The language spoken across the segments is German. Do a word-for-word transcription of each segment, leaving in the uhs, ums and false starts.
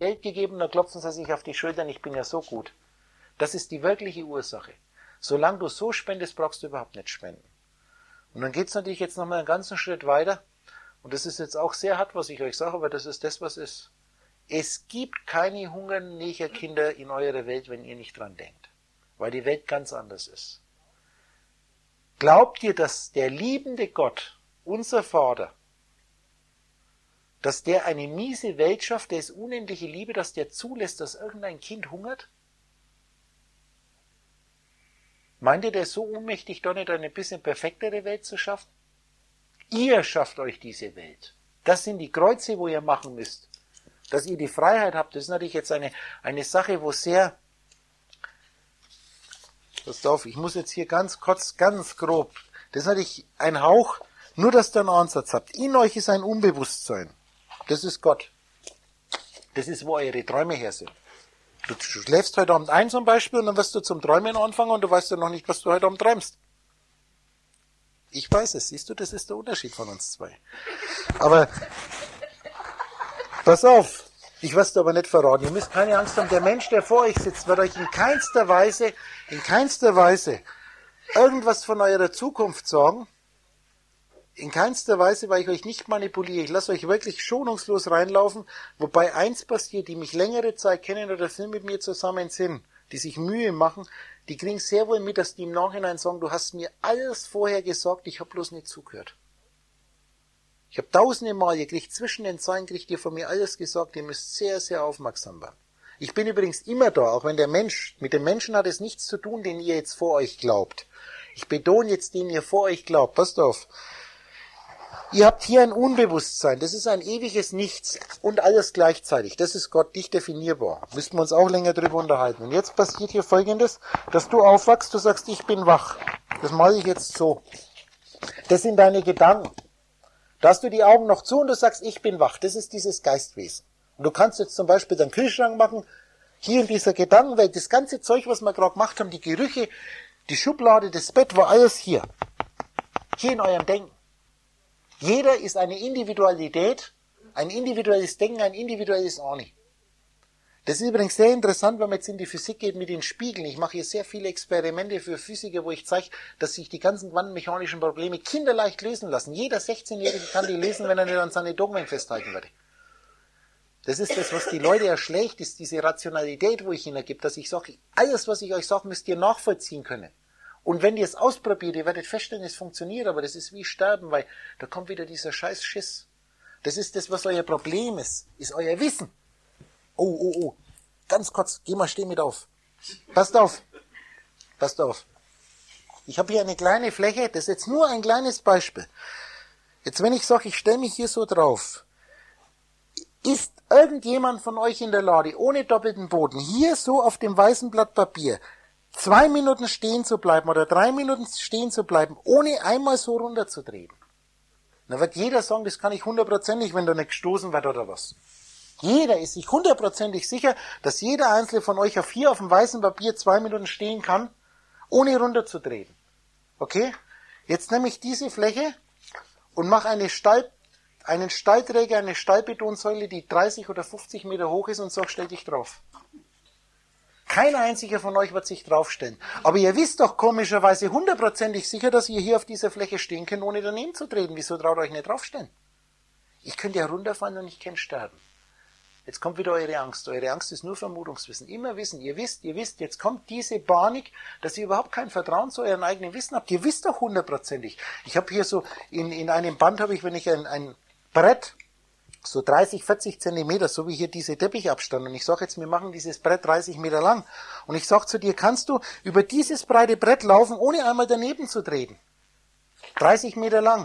Geld gegeben, dann klopfen sie sich auf die Schultern, ich bin ja so gut. Das ist die wirkliche Ursache. Solange du so spendest, brauchst du überhaupt nicht spenden. Und dann geht es natürlich jetzt nochmal einen ganzen Schritt weiter. Und das ist jetzt auch sehr hart, was ich euch sage, aber das ist das, was ist. Es gibt keine hungernden Negerkinder in eurer Welt, wenn ihr nicht dran denkt. Weil die Welt ganz anders ist. Glaubt ihr, dass der liebende Gott, unser Vater, dass der eine miese Welt schafft, der ist unendliche Liebe, dass der zulässt, dass irgendein Kind hungert? Meint ihr, der ist so ohnmächtig, doch nicht eine bisschen perfektere Welt zu schaffen? Ihr schafft euch diese Welt. Das sind die Kreuze, wo ihr machen müsst. Dass ihr die Freiheit habt, das ist natürlich jetzt eine, eine Sache, wo sehr... Passt auf, ich muss jetzt hier ganz kurz, ganz grob. Das ist natürlich ein Hauch, nur dass ihr einen Ansatz habt. In euch ist ein Unbewusstsein. Das ist Gott. Das ist, wo eure Träume her sind. Du schläfst heute Abend ein zum Beispiel und dann wirst du zum Träumen anfangen und du weißt ja noch nicht, was du heute Abend träumst. Ich weiß es, siehst du, das ist der Unterschied von uns zwei. Aber, pass auf, ich werde es aber nicht verraten. Ihr müsst keine Angst haben, der Mensch, der vor euch sitzt, wird euch in keinster Weise, in keinster Weise irgendwas von eurer Zukunft sagen. In keinster Weise, weil ich euch nicht manipuliere. Ich lasse euch wirklich schonungslos reinlaufen, wobei eins passiert, die mich längere Zeit kennen oder viel mit mir zusammen sind, die sich Mühe machen, die kriegen sehr wohl mit, dass die im Nachhinein sagen, du hast mir alles vorher gesagt, ich habe bloß nicht zugehört. Ich habe tausende Mal, ihr kriegt zwischen den Zeilen, kriegt ihr von mir alles gesagt, ihr müsst sehr, sehr aufmerksam werden. Ich bin übrigens immer da, auch wenn der Mensch, mit dem Menschen hat es nichts zu tun, den ihr jetzt vor euch glaubt. Ich betone jetzt, den ihr vor euch glaubt, passt auf. Ihr habt hier ein Unbewusstsein, das ist ein ewiges Nichts und alles gleichzeitig. Das ist Gott nicht definierbar. Müssten wir uns auch länger drüber unterhalten. Und jetzt passiert hier Folgendes, dass du aufwachst, du sagst, ich bin wach. Das mache ich jetzt so. Das sind deine Gedanken. Da hast du die Augen noch zu und du sagst, ich bin wach. Das ist dieses Geistwesen. Und du kannst jetzt zum Beispiel deinen Kühlschrank machen, hier in dieser Gedankenwelt, das ganze Zeug, was wir gerade gemacht haben, die Gerüche, die Schublade, das Bett, war alles hier. Hier in eurem Denken. Jeder ist eine Individualität, ein individuelles Denken, ein individuelles Ahnen. Das ist übrigens sehr interessant, wenn man jetzt in die Physik geht mit den Spiegeln. Ich mache hier sehr viele Experimente für Physiker, wo ich zeige, dass sich die ganzen quantenmechanischen Probleme kinderleicht lösen lassen. Jeder sechzehnjährige kann die lösen, wenn er nicht an seine Dogmen festhalten würde. Das ist das, was die Leute erschlägt, ist diese Rationalität, wo ich ihnen gebe, dass ich sage, alles, was ich euch sage, müsst ihr nachvollziehen können. Und wenn ihr es ausprobiert, ihr werdet feststellen, es funktioniert, aber das ist wie Sterben, weil da kommt wieder dieser scheiß Schiss. Das ist das, was euer Problem ist, ist euer Wissen. Oh, oh, oh, ganz kurz, geh mal, steh mit auf. Passt auf, passt auf. Ich habe hier eine kleine Fläche, das ist jetzt nur ein kleines Beispiel. Jetzt, wenn ich sage, ich stelle mich hier so drauf, ist irgendjemand von euch in der Lage, ohne doppelten Boden, hier so auf dem weißen Blatt Papier, zwei Minuten stehen zu bleiben oder drei Minuten stehen zu bleiben, ohne einmal so runterzudrehen? Dann wird jeder sagen, das kann ich hundertprozentig, wenn da nicht gestoßen wird oder was. Jeder ist sich hundertprozentig sicher, dass jeder einzelne von euch auf hier auf dem weißen Papier zwei Minuten stehen kann, ohne runterzudrehen. Okay? Jetzt nehme ich diese Fläche und mache eine Stall, einen Stallträger, eine Stahlbetonsäule, die dreißig oder fünfzig Meter hoch ist und sage, stell dich drauf. Kein einziger von euch wird sich draufstellen. Aber ihr wisst doch komischerweise hundertprozentig sicher, dass ihr hier auf dieser Fläche stehen könnt, ohne daneben zu treten. Wieso traut ihr euch nicht draufstellen? Ich könnte ja runterfallen und ich kann sterben. Jetzt kommt wieder eure Angst. Eure Angst ist nur Vermutungswissen. Immer wissen. Ihr wisst, ihr wisst, jetzt kommt diese Panik, dass ihr überhaupt kein Vertrauen zu eurem eigenen Wissen habt. Ihr wisst doch hundertprozentig. Ich habe hier so, in, in einem Band habe ich, wenn ich ein, ein Brett, so dreißig, vierzig Zentimeter, so wie hier diese Teppichabstand. Und ich sage jetzt, wir machen dieses Brett dreißig Meter lang. Und ich sage zu dir, kannst du über dieses breite Brett laufen, ohne einmal daneben zu treten? dreißig Meter lang.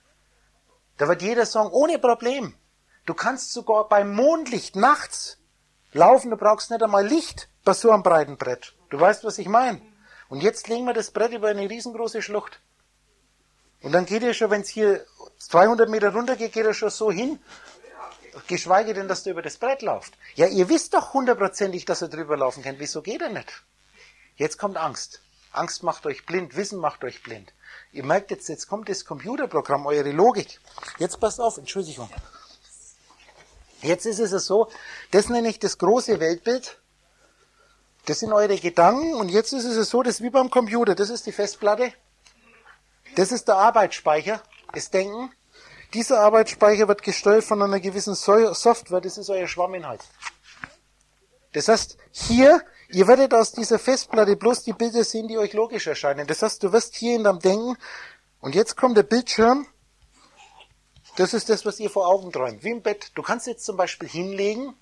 Da wird jeder sagen, ohne Problem. Du kannst sogar beim Mondlicht nachts laufen, du brauchst nicht einmal Licht bei so einem breiten Brett. Du weißt, was ich meine. Und jetzt legen wir das Brett über eine riesengroße Schlucht. Und dann geht ihr schon, wenn es hier zweihundert Meter runter geht, geht er schon so hin, geschweige denn, dass du über das Brett lauft. Ja, ihr wisst doch hundertprozentig, dass ihr drüber laufen könnt. Wieso geht er nicht? Jetzt kommt Angst. Angst macht euch blind, Wissen macht euch blind. Ihr merkt jetzt, jetzt kommt das Computerprogramm, eure Logik. Jetzt passt auf, Entschuldigung. Jetzt ist es so, das nenne ich das große Weltbild. Das sind eure Gedanken und jetzt ist es so, das ist wie beim Computer. Das ist die Festplatte. Das ist der Arbeitsspeicher, das Denken. Dieser Arbeitsspeicher wird gesteuert von einer gewissen Software, das ist euer Schwamminhalt. Das heißt, hier, ihr werdet aus dieser Festplatte bloß die Bilder sehen, die euch logisch erscheinen. Das heißt, du wirst hier in deinem Denken, und jetzt kommt der Bildschirm, das ist das, was ihr vor Augen träumt, wie im Bett. Du kannst jetzt zum Beispiel hinlegen,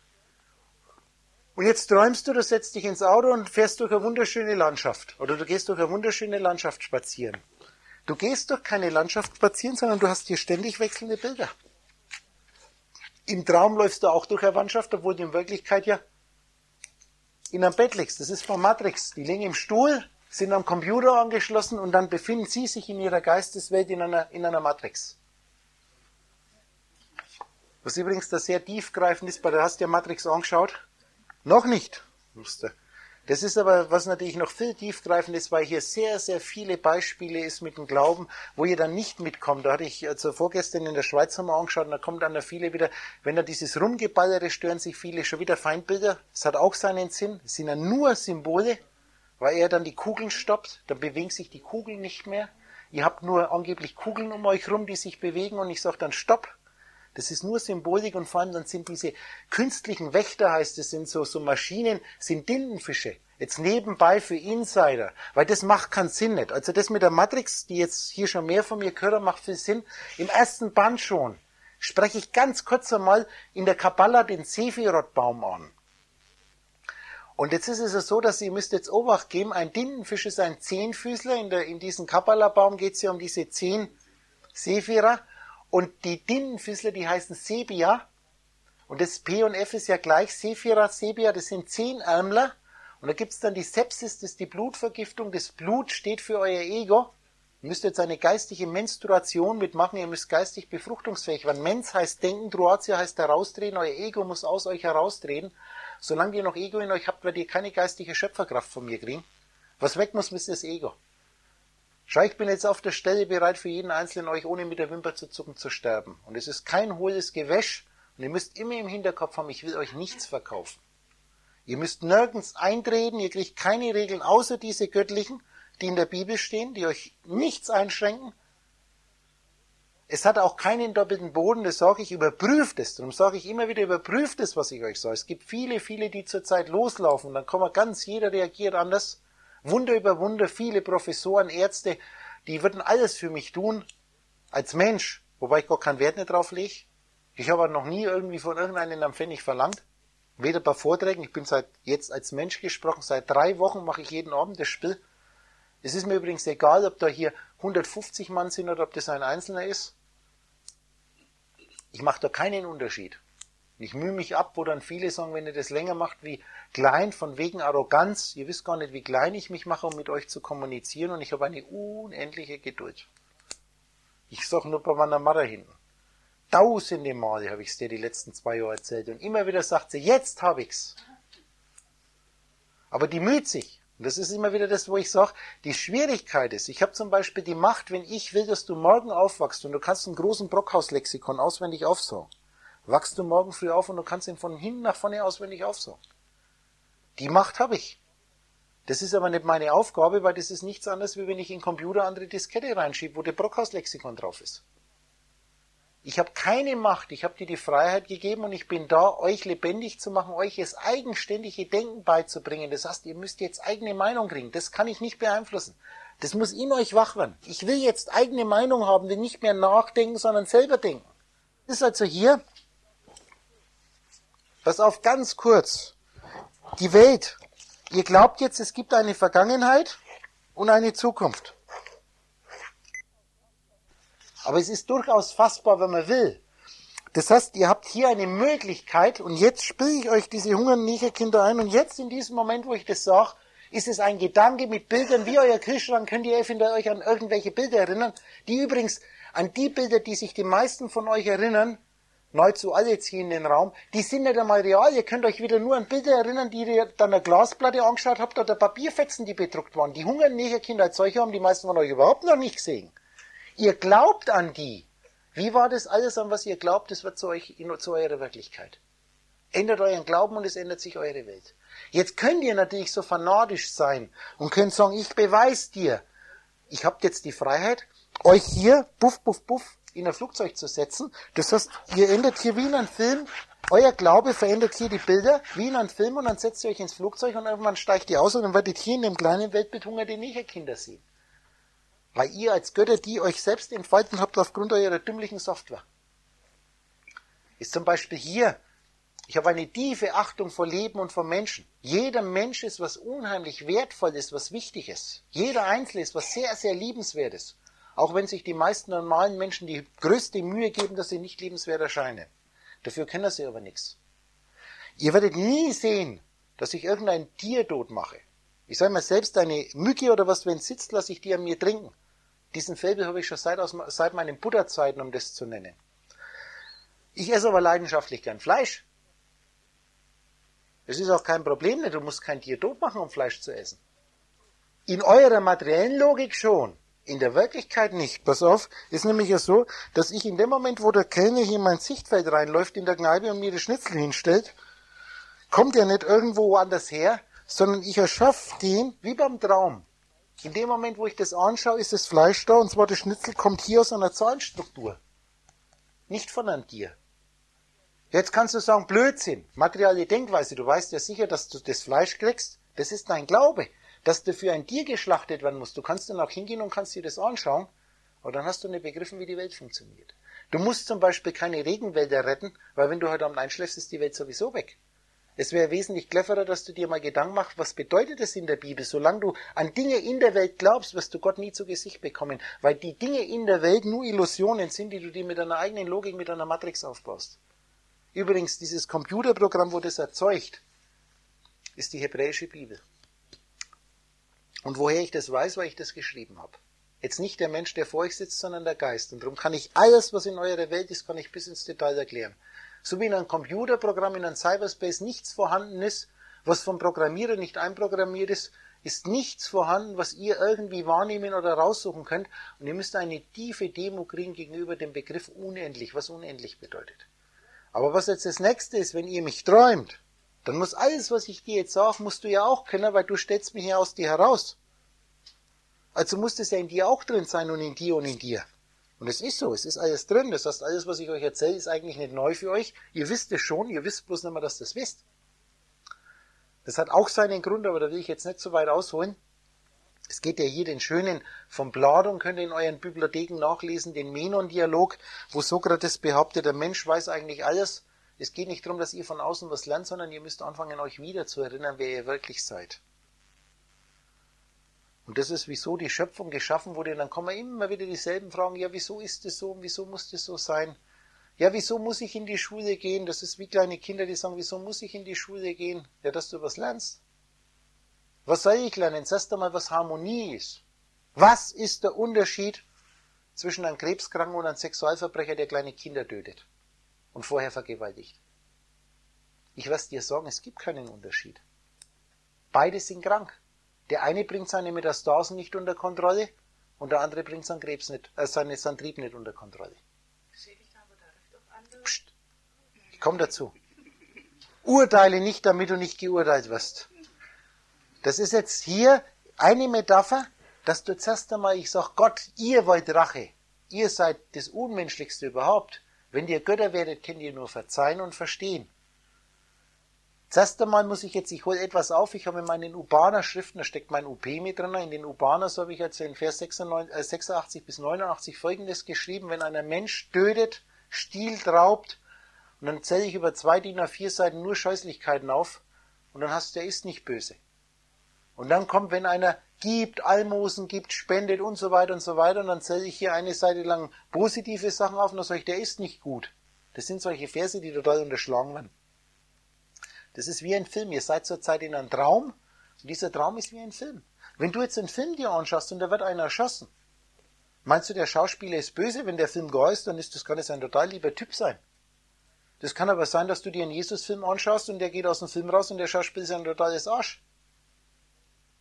und jetzt träumst du, du setzt dich ins Auto und fährst durch eine wunderschöne Landschaft. Oder du gehst durch eine wunderschöne Landschaft spazieren. Du gehst durch keine Landschaft spazieren, sondern du hast hier ständig wechselnde Bilder. Im Traum läufst du auch durch eine Landschaft, obwohl du in Wirklichkeit ja in einem Bett liegst. Das ist von Matrix. Die liegen im Stuhl, sind am Computer angeschlossen und dann befinden sie sich in ihrer Geisteswelt in einer, in einer Matrix. Was übrigens da sehr tiefgreifend ist, weil du hast ja Matrix angeschaut. Noch nicht. Das ist aber, was natürlich noch viel tiefgreifend ist, weil hier sehr, sehr viele Beispiele ist mit dem Glauben, wo ihr dann nicht mitkommt. Da hatte ich also vorgestern in der Schweiz haben wir angeschaut, und da kommen dann viele wieder, wenn da dieses Rumgeballere, stören sich viele schon wieder Feindbilder. Das hat auch seinen Sinn. Es sind ja nur Symbole, weil er dann die Kugeln stoppt, dann bewegen sich die Kugeln nicht mehr. Ihr habt nur angeblich Kugeln um euch rum, die sich bewegen und ich sage dann Stopp. Das ist nur Symbolik und vor allem dann sind diese künstlichen Wächter, heißt es, sind so, so Maschinen, sind Tintenfische. Jetzt nebenbei für Insider, weil das macht keinen Sinn nicht. Also das mit der Matrix, die jetzt hier schon mehr von mir gehört, macht viel Sinn. Im ersten Band schon spreche ich ganz kurz einmal in der Kabbala den Sephiroth-Baum an. Und jetzt ist es ja so, dass ihr müsst jetzt Obacht geben, ein Tintenfisch ist ein Zehnfüßler, in, der, in diesem Kabbala-Baum geht es ja um diese zehn Sephira. Und die Tintenfüßler, die heißen Sebia. Und das P und F ist ja gleich. Sephira, Sebia, das sind zehn Ärmler. Und da gibt's dann die Sepsis, das ist die Blutvergiftung. Das Blut steht für euer Ego. Ihr müsst jetzt eine geistige Menstruation mitmachen. Ihr müsst geistig befruchtungsfähig werden. Mens heißt denken, Druatia heißt heraustreten. Euer Ego muss aus euch heraustreten. Solange ihr noch Ego in euch habt, werdet ihr keine geistige Schöpferkraft von mir kriegen. Was weg muss, ist das Ego. Schau, ich bin jetzt auf der Stelle bereit, für jeden Einzelnen euch ohne mit der Wimper zu zucken zu sterben. Und es ist kein hohles Gewäsch. Und ihr müsst immer im Hinterkopf haben, ich will euch nichts verkaufen. Ihr müsst nirgends eintreten, ihr kriegt keine Regeln außer diese göttlichen, die in der Bibel stehen, die euch nichts einschränken. Es hat auch keinen doppelten Boden, das sage ich, überprüft es. Darum sage ich immer wieder, überprüft es, was ich euch sage. Es gibt viele, viele, die zurzeit loslaufen. Dann kann man ganz, jeder reagiert anders. Wunder über Wunder, viele Professoren, Ärzte, die würden alles für mich tun, als Mensch, wobei ich gar keinen Wert nicht drauf lege. Ich habe noch nie irgendwie von irgendeinem einen Pfennig verlangt, weder bei Vorträgen, ich bin seit jetzt als Mensch gesprochen, seit drei Wochen mache ich jeden Abend das Spiel. Es ist mir übrigens egal, ob da hier hundertfünfzig Mann sind oder ob das ein Einzelner ist. Ich mache da keinen Unterschied. Ich mühe mich ab, wo dann viele sagen, wenn ihr das länger macht, wie klein, von wegen Arroganz. Ihr wisst gar nicht, wie klein ich mich mache, um mit euch zu kommunizieren. Und ich habe eine unendliche Geduld. Ich sage nur bei meiner Mutter hinten. Tausende Male habe ich es dir die letzten zwei Jahre erzählt. Und immer wieder sagt sie, jetzt habe ich's. Aber die müht sich. Und das ist immer wieder das, wo ich sage, die Schwierigkeit ist, ich habe zum Beispiel die Macht, wenn ich will, dass du morgen aufwachst und du kannst einen großen Brockhaus-Lexikon auswendig aufsagen. Wachst du morgen früh auf und du kannst ihn von hinten nach vorne auswendig aufsagen. Die Macht habe ich. Das ist aber nicht meine Aufgabe, weil das ist nichts anderes, wie wenn ich in den Computer andere Diskette reinschiebe, wo der Brockhaus-Lexikon drauf ist. Ich habe keine Macht, ich habe dir die Freiheit gegeben und ich bin da, euch lebendig zu machen, euch das eigenständige Denken beizubringen. Das heißt, ihr müsst jetzt eigene Meinung kriegen. Das kann ich nicht beeinflussen. Das muss in euch wach werden. Ich will jetzt eigene Meinung haben, die nicht mehr nachdenken, sondern selber denken. Das ist also hier, pass auf, ganz kurz. Die Welt. Ihr glaubt jetzt, es gibt eine Vergangenheit und eine Zukunft. Aber es ist durchaus fassbar, wenn man will. Das heißt, ihr habt hier eine Möglichkeit und jetzt spiele ich euch diese hungernden Negerkinder ein und jetzt in diesem Moment, wo ich das sage, ist es ein Gedanke mit Bildern, wie euer Kühlschrank, könnt ihr euch an irgendwelche Bilder erinnern, die übrigens an die Bilder, die sich die meisten von euch erinnern, nahezu alle jetzt hier in den Raum, die sind nicht einmal real. Ihr könnt euch wieder nur an Bilder erinnern, die ihr dann eine Glasplatte angeschaut habt oder Papierfetzen, die bedruckt waren. Die hungernden Negerkinder als solche haben die meisten von euch überhaupt noch nicht gesehen. Ihr glaubt an die. Wie war das alles, an was ihr glaubt, das wird zu euch, zu eurer Wirklichkeit. Ändert euren Glauben und es ändert sich eure Welt. Jetzt könnt ihr natürlich so fanatisch sein und könnt sagen, ich beweise dir, ich habe jetzt die Freiheit, euch hier, buff, buff, buff, in ein Flugzeug zu setzen. Das heißt, ihr ändert hier wie in einem Film, euer Glaube verändert hier die Bilder, wie in einem Film, und dann setzt ihr euch ins Flugzeug und irgendwann steigt ihr aus und dann werdet hier in dem kleinen Weltbild Hunger, den ihr Kinder sehen. Weil ihr als Götter, die euch selbst entfalten habt aufgrund eurer dümmlichen Software. Ist zum Beispiel hier, ich habe eine tiefe Achtung vor Leben und vor Menschen. Jeder Mensch ist was unheimlich Wertvolles, was Wichtiges. Jeder Einzelne ist was sehr, sehr Liebenswertes. Auch wenn sich die meisten normalen Menschen die größte Mühe geben, dass sie nicht liebenswert erscheinen. Dafür können sie aber nichts. Ihr werdet nie sehen, dass ich irgendein Tier tot mache. Ich sage mal, selbst eine Mücke oder was, wenn es sitzt, lasse ich die an mir trinken. Diesen Faible habe ich schon seit, aus, seit meinen Buddha-Zeiten, um das zu nennen. Ich esse aber leidenschaftlich gern Fleisch. Es ist auch kein Problem, du musst kein Tier tot machen, um Fleisch zu essen. In eurer materiellen Logik schon, in der Wirklichkeit nicht. Pass auf, ist nämlich ja so, dass ich in dem Moment, wo der Kellner hier in mein Sichtfeld reinläuft in der Kneipe und mir das Schnitzel hinstellt, kommt er nicht irgendwo woanders her, sondern ich erschaffe den wie beim Traum. In dem Moment, wo ich das anschaue, ist das Fleisch da, und zwar das Schnitzel kommt hier aus einer Zahlenstruktur. Nicht von einem Tier. Jetzt kannst du sagen, Blödsinn, materielle Denkweise, du weißt ja sicher, dass du das Fleisch kriegst, das ist dein Glaube, dass du für ein Tier geschlachtet werden musst. Du kannst dann auch hingehen und kannst dir das anschauen, aber dann hast du nicht begriffen, wie die Welt funktioniert. Du musst zum Beispiel keine Regenwälder retten, weil wenn du heute Abend einschläfst, ist die Welt sowieso weg. Es wäre wesentlich cleverer, dass du dir mal Gedanken machst, was bedeutet es in der Bibel? Solange du an Dinge in der Welt glaubst, wirst du Gott nie zu Gesicht bekommen, weil die Dinge in der Welt nur Illusionen sind, die du dir mit deiner eigenen Logik, mit einer Matrix aufbaust. Übrigens, dieses Computerprogramm, wo das erzeugt, ist die hebräische Bibel. Und woher ich das weiß, weil ich das geschrieben habe. Jetzt nicht der Mensch, der vor euch sitzt, sondern der Geist. Und darum kann ich alles, was in eurer Welt ist, kann ich bis ins Detail erklären. So wie in einem Computerprogramm, in einem Cyberspace nichts vorhanden ist, was vom Programmierer nicht einprogrammiert ist, ist nichts vorhanden, was ihr irgendwie wahrnehmen oder raussuchen könnt. Und ihr müsst eine tiefe Demo kriegen gegenüber dem Begriff unendlich, was unendlich bedeutet. Aber was jetzt das Nächste ist, wenn ihr mich träumt, dann muss alles, was ich dir jetzt sage, musst du ja auch können, weil du stellst mich ja aus dir heraus. Also muss das ja in dir auch drin sein und in dir und in dir. Und es ist so, es ist alles drin. Das heißt, alles, was ich euch erzähle, ist eigentlich nicht neu für euch. Ihr wisst es schon, ihr wisst bloß nicht mehr, dass ihr das wisst. Das hat auch seinen Grund, aber da will ich jetzt nicht so weit ausholen. Es geht ja hier den schönen von Platon, könnt ihr in euren Bibliotheken nachlesen, den Menon-Dialog, wo Sokrates behauptet, der Mensch weiß eigentlich alles. Es geht nicht darum, dass ihr von außen was lernt, sondern ihr müsst anfangen, euch wieder zu erinnern, wer ihr wirklich seid. Und das ist, wieso die Schöpfung geschaffen wurde. Und dann kommen immer wieder dieselben Fragen. Ja, wieso ist es so und wieso muss das so sein? Ja, wieso muss ich in die Schule gehen? Das ist wie kleine Kinder, die sagen, wieso muss ich in die Schule gehen? Ja, dass du was lernst. Was soll ich lernen? Sagst du mal, was Harmonie ist. Was ist der Unterschied zwischen einem Krebskranken und einem Sexualverbrecher, der kleine Kinder tötet und vorher vergewaltigt? Ich werde dir sagen, es gibt keinen Unterschied. Beide sind krank. Der eine bringt seine Metastasen nicht unter Kontrolle und der andere bringt seinen Krebs nicht, äh, seine, seinen Trieb nicht unter Kontrolle. Psst, ich komme dazu. Urteile nicht, damit du nicht geurteilt wirst. Das ist jetzt hier eine Metapher, dass du zuerst einmal, ich sage, Gott, ihr wollt Rache. Ihr seid das Unmenschlichste überhaupt. Wenn ihr Götter werdet, könnt ihr nur verzeihen und verstehen. Zuerst einmal muss ich jetzt, ich hole etwas auf, ich habe in meinen Urbana-Schriften, da steckt mein U P mit drin, in den Ubanas habe ich jetzt in Vers sechsundachtzig bis neunundachtzig Folgendes geschrieben: Wenn einer Mensch tötet, stiehlt, raubt, und dann zähle ich über zwei D I N A vier Seiten nur Scheußlichkeiten auf, und dann hast du, der ist nicht böse. Und dann kommt, wenn einer gibt, Almosen gibt, spendet und so weiter und so weiter, und dann zähle ich hier eine Seite lang positive Sachen auf, und dann sage ich, der ist nicht gut. Das sind solche Verse, die total unterschlagen werden. Das ist wie ein Film. Ihr seid zurzeit in einem Traum, und dieser Traum ist wie ein Film. Wenn du jetzt einen Film dir anschaust und da wird einer erschossen, meinst du, der Schauspieler ist böse? Wenn der Film gar ist, dann ist das, kann es ein total lieber Typ sein. Das kann aber sein, dass du dir einen Jesus-Film anschaust und der geht aus dem Film raus und der Schauspieler ist ein totales Arsch.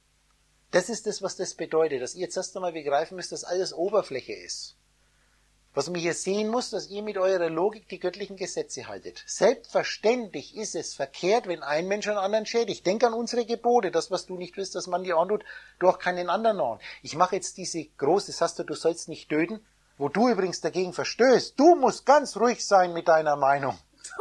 Das ist das, was das bedeutet, dass ihr jetzt erst einmal begreifen müsst, dass alles Oberfläche ist. Was man hier sehen muss, dass ihr mit eurer Logik die göttlichen Gesetze haltet. Selbstverständlich ist es verkehrt, wenn ein Mensch einen anderen schädigt. Denk an unsere Gebote, das, was du nicht willst, dass man dir antut, du auch keinen anderen an. Ich mache jetzt diese große, das heißt, du sollst nicht töten, wo du übrigens dagegen verstößt. Du musst ganz ruhig sein mit deiner Meinung.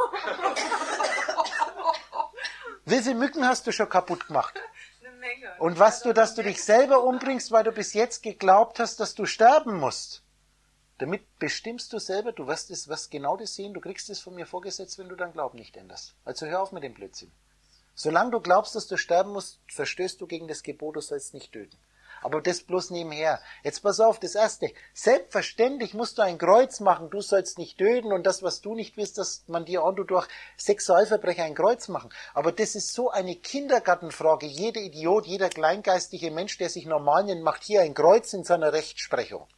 Wie viele Mücken hast du schon kaputt gemacht? Eine Menge. Und was du, dass du dich selber umbringst, weil du bis jetzt geglaubt hast, dass du sterben musst. Damit bestimmst du selber, du wirst es, wirst genau das sehen, du kriegst es von mir vorgesetzt, wenn du deinen Glauben nicht änderst. Also hör auf mit dem Blödsinn. Solange du glaubst, dass du sterben musst, verstößt du gegen das Gebot, du sollst nicht töten. Aber das bloß nebenher. Jetzt pass auf, das Erste. Selbstverständlich musst du ein Kreuz machen, du sollst nicht töten und das, was du nicht willst, dass man dir antut, durch Sexualverbrecher ein Kreuz machen. Aber das ist so eine Kindergartenfrage. Jeder Idiot, jeder kleingeistige Mensch, der sich normal nennt, macht hier ein Kreuz in seiner Rechtsprechung.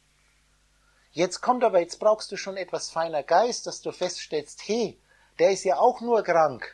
Jetzt kommt aber, jetzt brauchst du schon etwas feiner Geist, dass du feststellst, hey, der ist ja auch nur krank.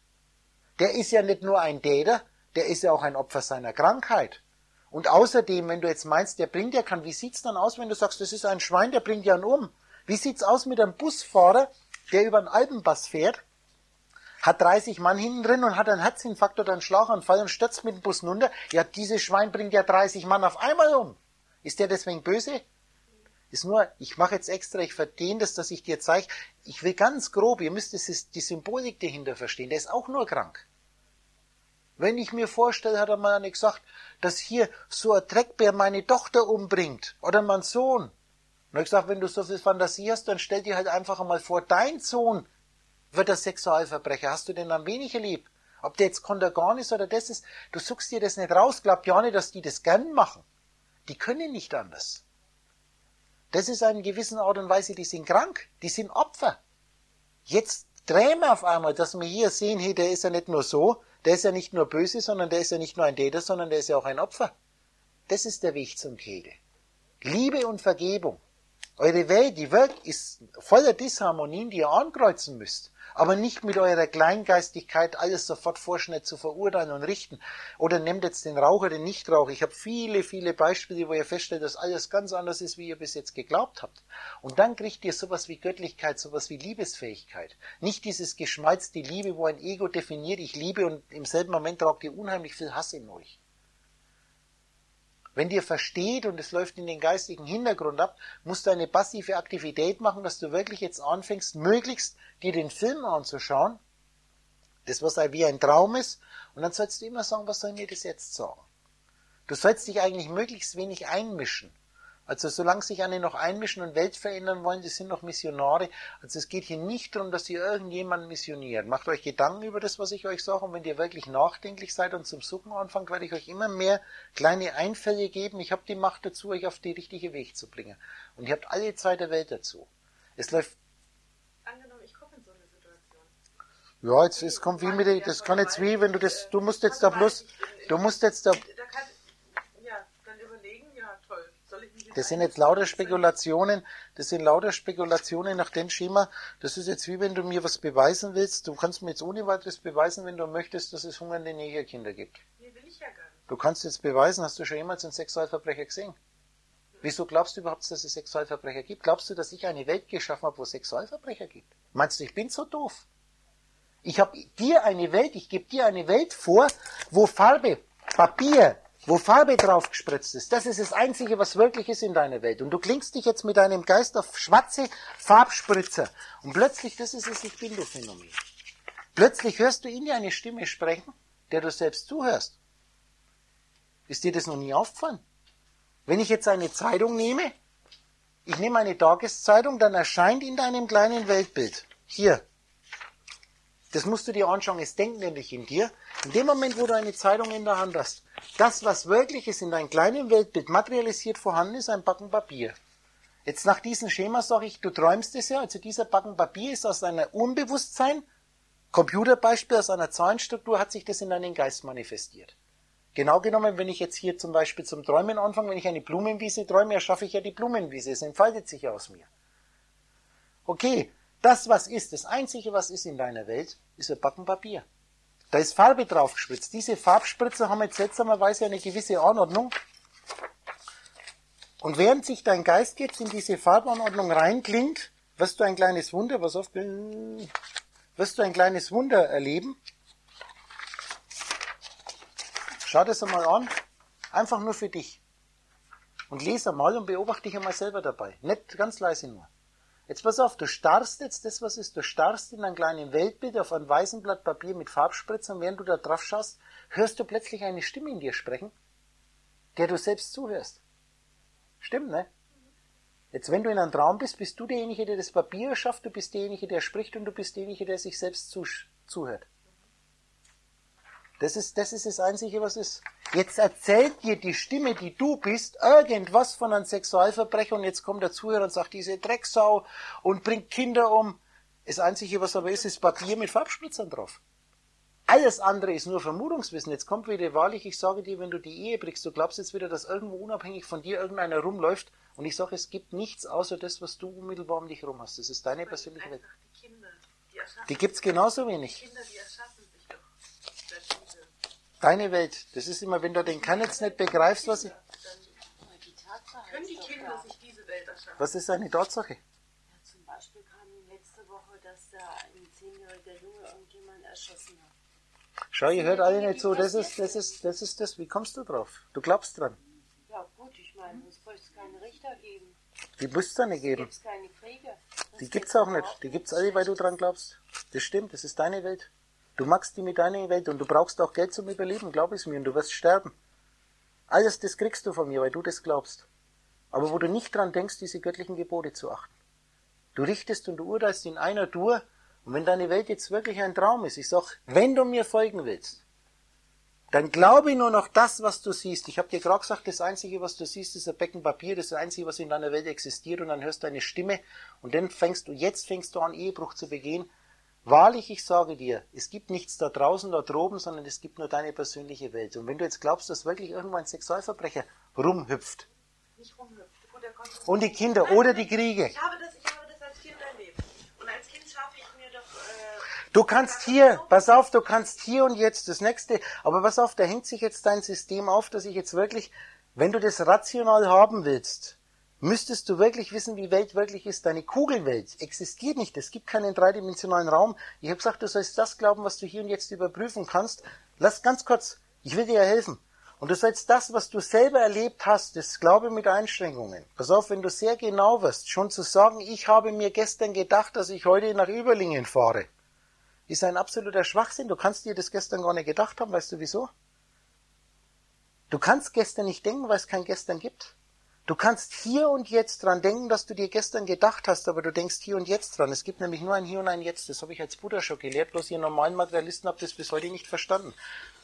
Der ist ja nicht nur ein Täter, der ist ja auch ein Opfer seiner Krankheit. Und außerdem, wenn du jetzt meinst, der bringt ja keinen, wie sieht's dann aus, wenn du sagst, das ist ein Schwein, der bringt ja einen um? Wie sieht's aus mit einem Busfahrer, der über einen Alpenpass fährt, hat dreißig Mann hinten drin und hat einen Herzinfarkt oder einen Schlaganfall und stürzt mit dem Bus runter? Ja, dieses Schwein bringt ja dreißig Mann auf einmal um. Ist der deswegen böse? Ist nur, ich mache jetzt extra, ich verdiene das, dass ich dir zeige, ich will ganz grob, ihr müsst das, die Symbolik dahinter verstehen, der ist auch nur krank. Wenn ich mir vorstelle, hat er mal nicht gesagt, dass hier so ein Dreckbär meine Tochter umbringt oder mein Sohn. Und er hat gesagt, wenn du so viel Fantasie hast, dann stell dir halt einfach einmal vor, dein Sohn wird ein Sexualverbrecher. Hast du den dann weniger lieb? Ob der jetzt Kontergan ist oder das ist, du suchst dir das nicht raus, glaub ja nicht, dass die das gern machen. Die können nicht anders. Das ist eine gewisse Art und Weise, die sind krank, die sind Opfer. Jetzt drehen wir auf einmal, dass wir hier sehen, hey, der ist ja nicht nur so, der ist ja nicht nur böse, sondern der ist ja nicht nur ein Täter, sondern der ist ja auch ein Opfer. Das ist der Weg zum Kegel. Liebe und Vergebung. Eure Welt, die Welt ist voller Disharmonien, die ihr ankreuzen müsst. Aber nicht mit eurer Kleingeistigkeit alles sofort vorschnell zu verurteilen und richten. Oder nehmt jetzt den Raucher, den Nichtraucher. Ich habe viele, viele Beispiele, wo ihr feststellt, dass alles ganz anders ist, wie ihr bis jetzt geglaubt habt. Und dann kriegt ihr sowas wie Göttlichkeit, sowas wie Liebesfähigkeit. Nicht dieses geschmalzte Liebe, wo ein Ego definiert, ich liebe und im selben Moment tragt ihr unheimlich viel Hass in euch. Wenn dir versteht und es läuft in den geistigen Hintergrund ab, musst du eine passive Aktivität machen, dass du wirklich jetzt anfängst, möglichst dir den Film anzuschauen, das was wie ein Traum ist, und dann sollst du immer sagen, was soll mir das jetzt sagen? Du sollst dich eigentlich möglichst wenig einmischen. Also solange sich alle noch einmischen und Welt verändern wollen, das sind noch Missionare. Also es geht hier nicht darum, dass ihr irgendjemanden missioniert. Macht euch Gedanken über das, was ich euch sage. Und wenn ihr wirklich nachdenklich seid und zum Suchen anfangt, werde ich euch immer mehr kleine Einfälle geben. Ich habe die Macht dazu, euch auf den richtigen Weg zu bringen. Und ihr habt alle Zeit der Welt dazu. Es läuft... Angenommen, ich komme in so eine Situation. Ja, jetzt es kommt wie mit dir, das kann jetzt wie, wenn du das, du musst jetzt da bloß, du musst jetzt da... Das sind jetzt lauter Spekulationen, das sind lauter Spekulationen nach dem Schema, das ist jetzt wie wenn du mir was beweisen willst, du kannst mir jetzt ohne weiteres beweisen, wenn du möchtest, dass es hungernde Negerkinder gibt. Nee, will ich ja gar nicht. Du kannst jetzt beweisen, hast du schon jemals einen Sexualverbrecher gesehen? Wieso glaubst du überhaupt, dass es Sexualverbrecher gibt? Glaubst du, dass ich eine Welt geschaffen habe, wo es Sexualverbrecher gibt? Meinst du, ich bin so doof? Ich habe dir eine Welt, ich gebe dir eine Welt vor, wo Farbe, Papier, wo Farbe drauf gespritzt ist. Das ist das Einzige, was wirklich ist in deiner Welt. Und du klingst dich jetzt mit deinem Geist auf schwarze Farbspritzer. Und plötzlich, das ist das Ich-Bin-Du-Phänomen. Plötzlich hörst du in dir eine Stimme sprechen, der du selbst zuhörst. Ist dir das noch nie aufgefallen? Wenn ich jetzt eine Zeitung nehme, ich nehme eine Tageszeitung, dann erscheint in deinem kleinen Weltbild, hier, das musst du dir anschauen, es denkt nämlich in dir, in dem Moment, wo du eine Zeitung in der Hand hast, das, was wirklich ist in deinem kleinen Weltbild materialisiert vorhanden ist, ein Backen Papier. Jetzt nach diesem Schema sage ich, du träumst es ja, also dieser Backen Papier ist aus deiner Unbewusstsein, Computerbeispiel, aus einer Zahlenstruktur hat sich das in deinen Geist manifestiert. Genau genommen, wenn ich jetzt hier zum Beispiel zum Träumen anfange, wenn ich eine Blumenwiese träume, erschaffe ich ja die Blumenwiese, es entfaltet sich ja aus mir. Okay, das, was ist, das Einzige, was ist in deiner Welt, ist ein Backen Papier. Da ist Farbe drauf gespritzt. Diese Farbspritzer haben jetzt seltsamerweise eine gewisse Anordnung. Und während sich dein Geist jetzt in diese Farbanordnung reinklingt, wirst du ein kleines Wunder, was oft, wirst du ein kleines Wunder erleben. Schau das einmal an, einfach nur für dich. Und lese einmal und beobachte dich einmal selber dabei. Nicht ganz leise nur. Jetzt pass auf, du starrst jetzt, das was ist, du starrst in ein kleines Weltbild auf einem weißen Blatt Papier mit Farbspritzern, während du da drauf schaust, hörst du plötzlich eine Stimme in dir sprechen, der du selbst zuhörst. Stimmt, ne? Jetzt, wenn du in einem Traum bist, bist du derjenige, der das Papier erschafft, du bist derjenige, der spricht und du bist derjenige, der sich selbst zu, zuhört. Das ist, das ist das Einzige, was ist. Jetzt erzählt dir die Stimme, die du bist, irgendwas von einem Sexualverbrecher und jetzt kommt der Zuhörer und sagt, diese Drecksau und bringt Kinder um. Das Einzige, was aber ist, ist Papier mit Farbspritzern drauf. Alles andere ist nur Vermutungswissen. Jetzt kommt wieder wahrlich, ich sage dir, wenn du die Ehe brichst, du glaubst jetzt wieder, dass irgendwo unabhängig von dir irgendeiner rumläuft und ich sage, es gibt nichts außer das, was du unmittelbar um dich rum hast. Das ist deine persönliche Welt. Die Kinder, die erschaffen. Die gibt's genauso wenig. Die Kinder, die erschaffen sich doch. Deine Welt. Das ist immer, wenn du den kann jetzt nicht begreifst, was ich... Können die Kinder sich diese Welt erschaffen? Was ist eine Tatsache? Ja, zum Beispiel kam letzte Woche, dass da ein zehnjähriger Junge irgendjemand erschossen hat. Schau, ihr hört alle nicht so, das ist, das ist, das ist das, wie kommst du drauf? Du glaubst dran. Ja gut, ich meine, es bräuchte keine Richter geben. Die muss es da nicht Es geben. gibt keine Kriege. Das Die gibt's auch nicht. Die gibt's alle, weil du dran glaubst. Das stimmt, das ist deine Welt. Du magst die mit deiner Welt und du brauchst auch Geld zum Überleben, glaub es mir, und du wirst sterben. Alles das kriegst du von mir, weil du das glaubst. Aber wo du nicht dran denkst, diese göttlichen Gebote zu achten. Du richtest und du urteilst in einer Tour, und wenn deine Welt jetzt wirklich ein Traum ist, ich sag, wenn du mir folgen willst, dann glaube nur noch das, was du siehst. Ich habe dir gerade gesagt, das Einzige, was du siehst, ist ein Becken Papier, das ist das Einzige, was in deiner Welt existiert, und dann hörst du eine Stimme, und dann fängst du, jetzt fängst du an, Ehebruch zu begehen. Wahrlich, ich sage dir, es gibt nichts da draußen, da droben, sondern es gibt nur deine persönliche Welt. Und wenn du jetzt glaubst, dass wirklich irgendwo ein Sexualverbrecher rumhüpft, Nicht rumhüpft. Gut, der kommt- und die Kinder oder die Kriege, Ich habe das, ich habe das als Kind erlebt. Und als Kind schaffe ich mir doch... Äh, du kannst hier, pass auf, du kannst hier und jetzt das Nächste, aber pass auf, da hängt sich jetzt dein System auf, dass ich jetzt wirklich, wenn du das rational haben willst, müsstest du wirklich wissen, wie Welt wirklich ist. Deine Kugelwelt existiert nicht. Es gibt keinen dreidimensionalen Raum. Ich habe gesagt, du sollst das glauben, was du hier und jetzt überprüfen kannst. Lass ganz kurz, ich will dir ja helfen. Und du sollst das, was du selber erlebt hast, das Glaube mit Einschränkungen. Pass auf, wenn du sehr genau wirst, schon zu sagen, ich habe mir gestern gedacht, dass ich heute nach Überlingen fahre, ist ein absoluter Schwachsinn. Du kannst dir das gestern gar nicht gedacht haben. Weißt du wieso? Du kannst gestern nicht denken, weil es kein Gestern gibt. Du kannst hier und jetzt dran denken, dass du dir gestern gedacht hast, aber du denkst hier und jetzt dran. Es gibt nämlich nur ein Hier und ein Jetzt. Das habe ich als Buddha schon gelehrt, bloß ihr normalen Materialisten habt das bis heute nicht verstanden.